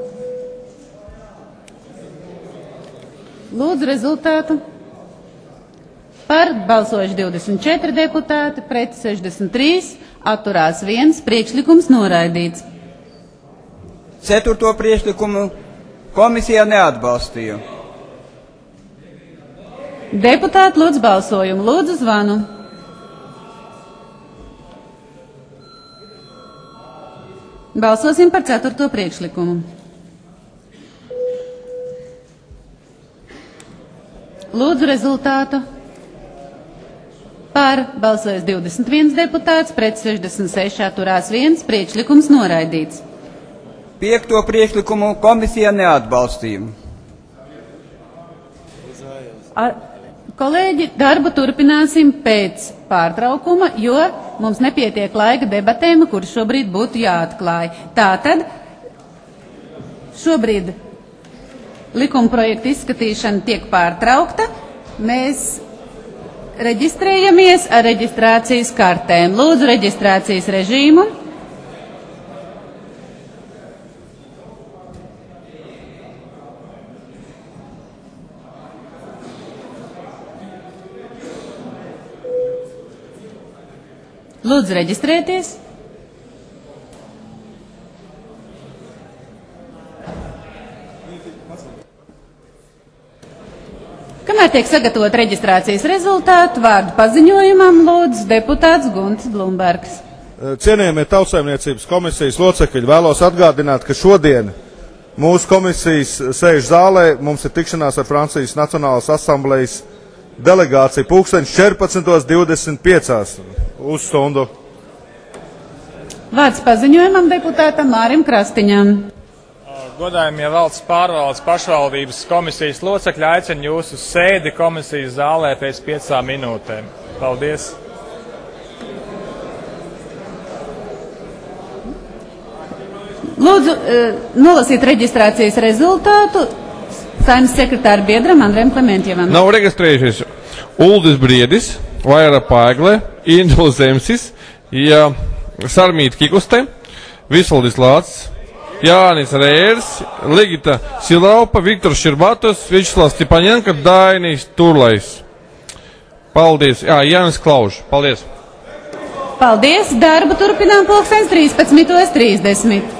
Lūdzu rezultātu. Par balsojuši divdesmit četri deputāti, pret sešdesmit trīs, atturās viens, priekšlikums noraidīts. Ceturto priekšlikumu komisija neatbalstīja. Deputāti lūdzu balsojumu. Lūdzu zvanu. Balsosim par ceturto priekšlikumu. Lūdzu rezultātu. Par balsojas divdesmit viens deputāts, pret sešdesmit seši atturās viens, priekšlikums noraidīts. Piekto priekšlikumu komisija neatbalstīja. Ar, kolēģi, darbu turpināsim pēc pārtraukuma, jo mums nepietiek laika debatēm, kuras šobrīd būtu jāatklāj. Tātad šobrīd likuma projekta izskatīšana tiek pārtraukta. Mēs reģistrējamies ar reģistrācijas kartēm. Lūdzu reģistrācijas režīmu. Lūdzu reģistrēties. Kamēr tiek sagatavot reģistrācijas rezultātu, vārdu paziņojumam lūdzu deputāts Gunts Blumbergs. Cienījamie Tautsaimniecības komisijas locekļi, vēlos atgādināt, ka šodien mūsu komisijas sēž zālē, mums ir tikšanās ar Francijas Nacionālās asamblejas delegāciju pulksteņš četrpadsmit divdesmit pieci uz stundu. Vārds paziņojumam deputātam Mārim Krastiņam. Godājumie valsts pārvaldes pašvaldības komisijas locekļi aicina jūs uz sēdi komisijas zālē pēc piecām minūtēm. Paldies! Lūdzu, nolasīt reģistrācijas rezultātu Saeimas sekretāra biedram Andrejam Klementjevam. Nav reģistrējušies Uldis Briedis, Vaira Paigle, Indruls Zemsis, ja Sarmīt Kikuste, Visvaldis Lācis, Jānis Rērs, Ligita Silaupa, Viktors Širbatos, Vičslavs Stipaņenka, Dainis Turlais. Paldies. Jā, Jānis Klauž. Paldies. Paldies. Darbu turpinām pulkstens trīspadsmit trīsdesmit.